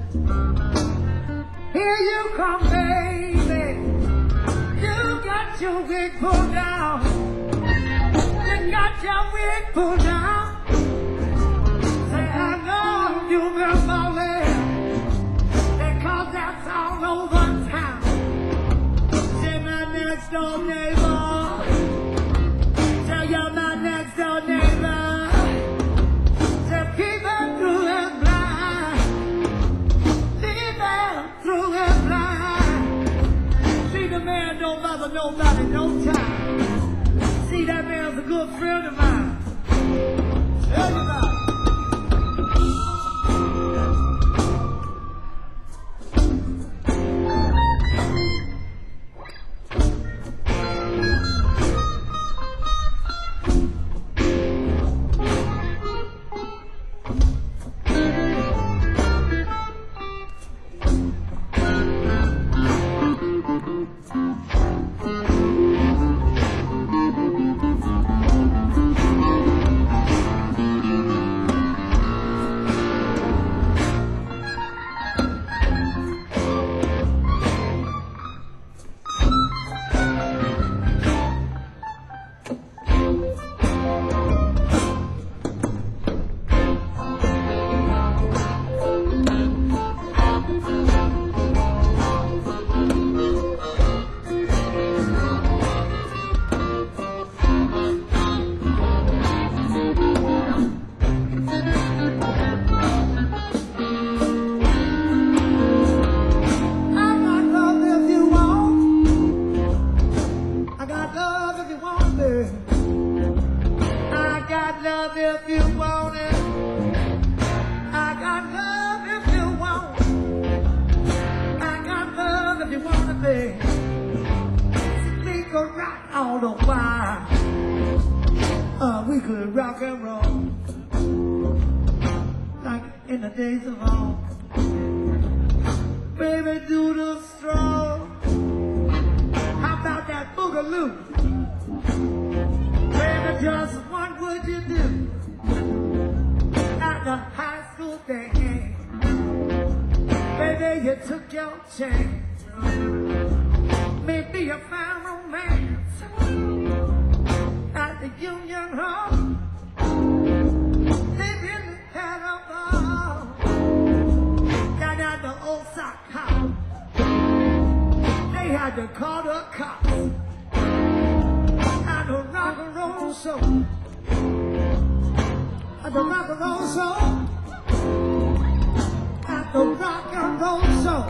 Here you come, baby. You got your wig pulled down. You got your wig pulled down. Say, I know you've been falling, because that's all over town. Say, my next door neighbor. Say, you're my next door neighbor. Nobody, no time. See, that man's a good friend of mine. Tell you about it. If you want it, I got love if you want it. I got love if you want it, babe. We could rock all the while. Uh, we could rock and roll like in the days of old. Baby, do the stroll. How about that boogaloo? Baby, just what would you do at the high school day? Baby, you took your chance. Maybe you found romance at the Union Hall. They didn't have a ball down at the old sock house. They had to call the cops. At the rock and roll show. At the rock and roll show. At the rock and roll show.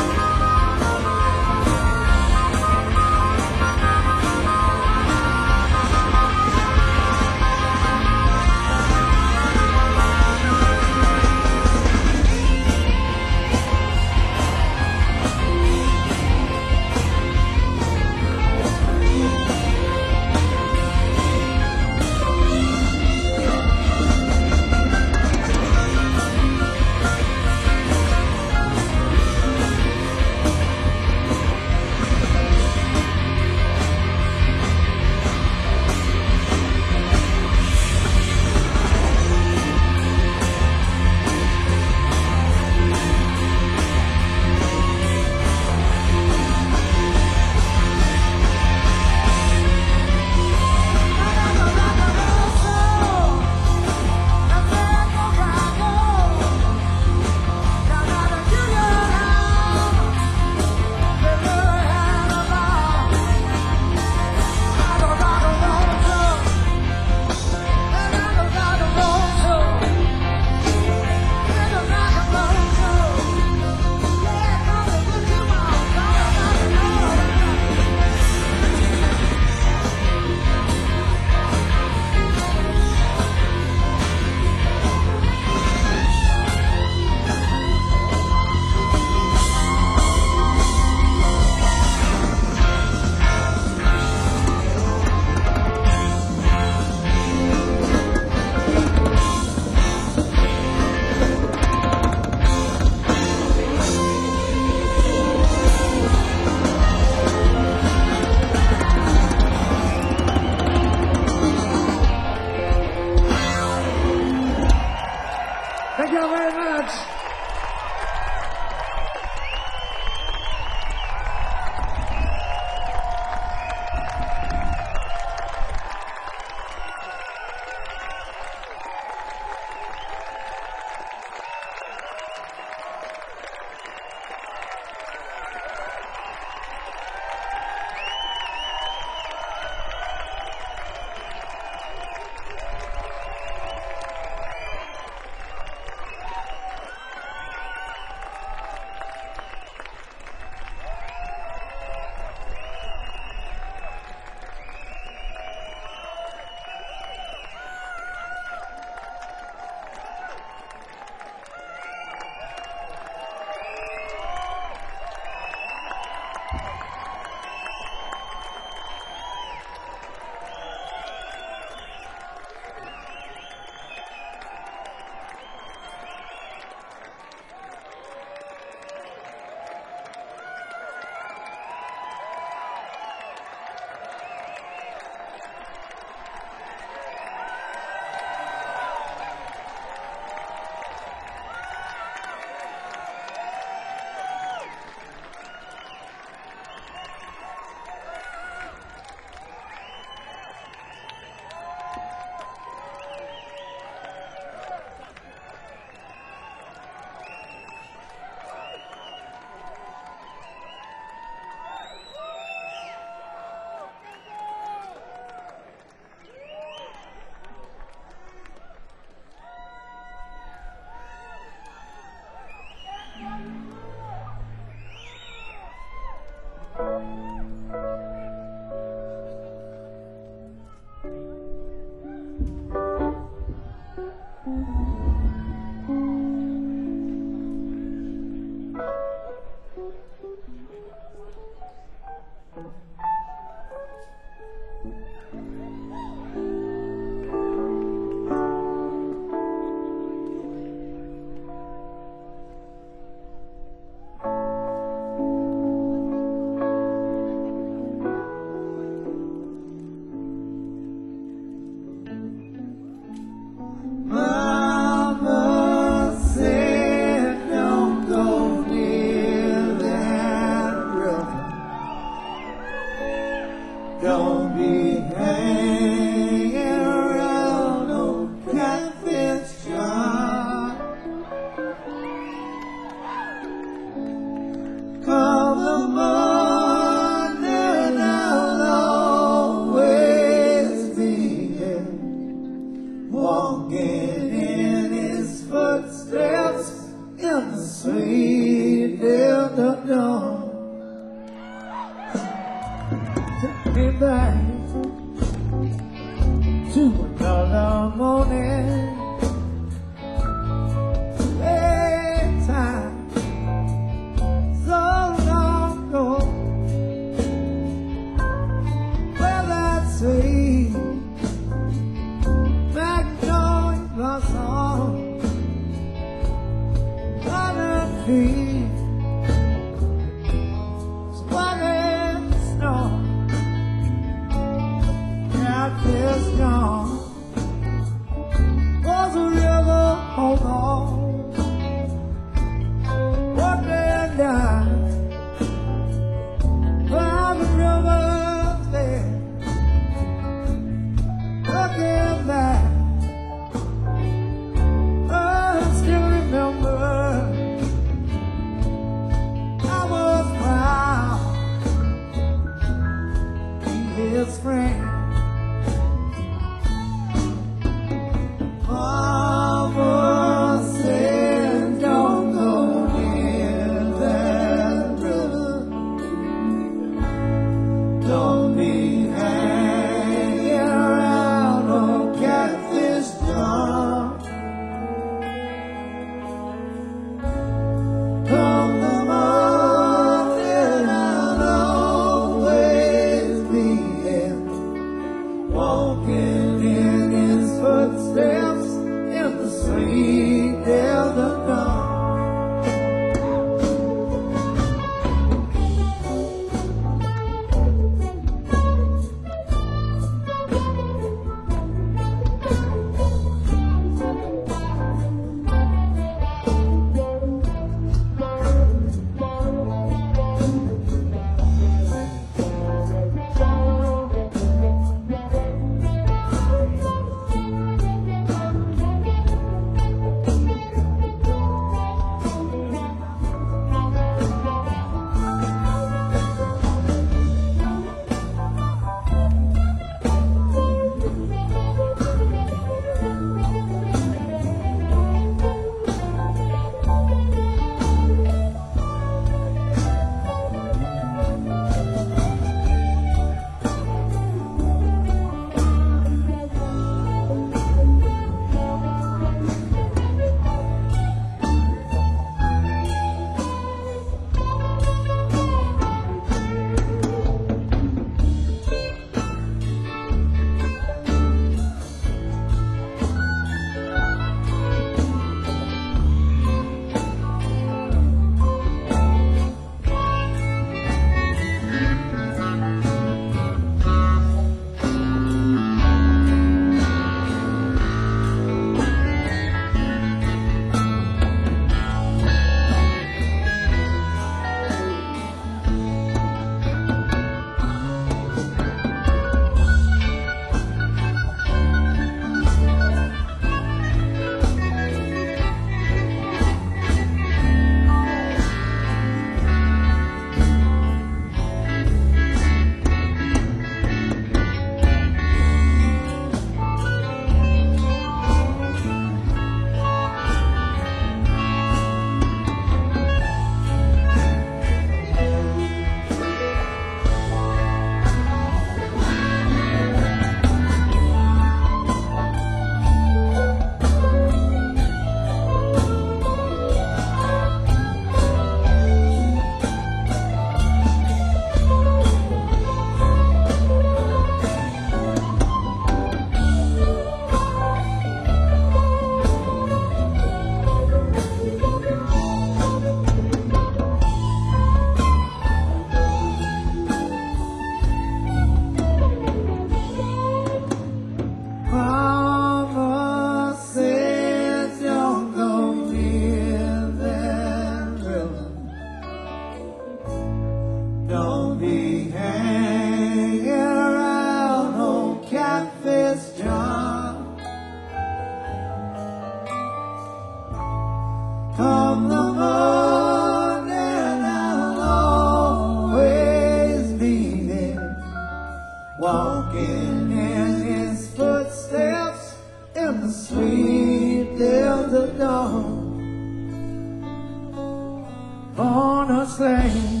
wanna sing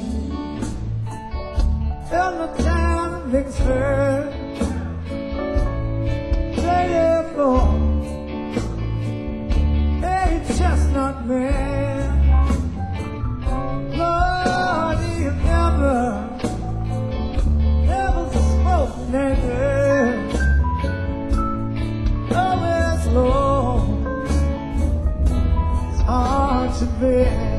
in the town of Vicksburg, eighty-four, a chestnut man. Lord, you never, never spoke naked, always low, it's hard to bear.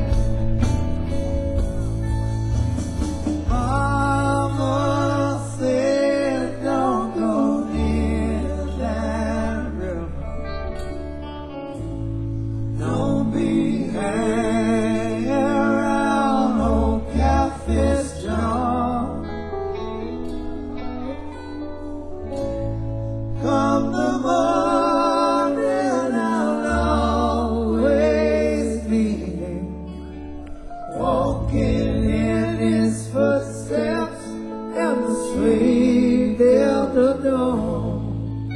Walking in his footsteps and the sweet built dawn.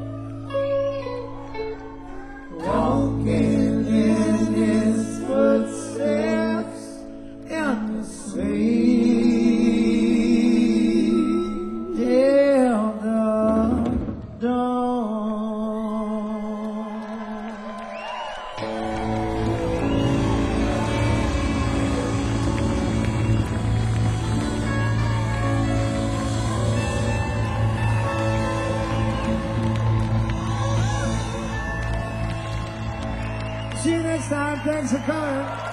Walking in his footsteps and the sweet built dawn. See you next time. Thanks for coming.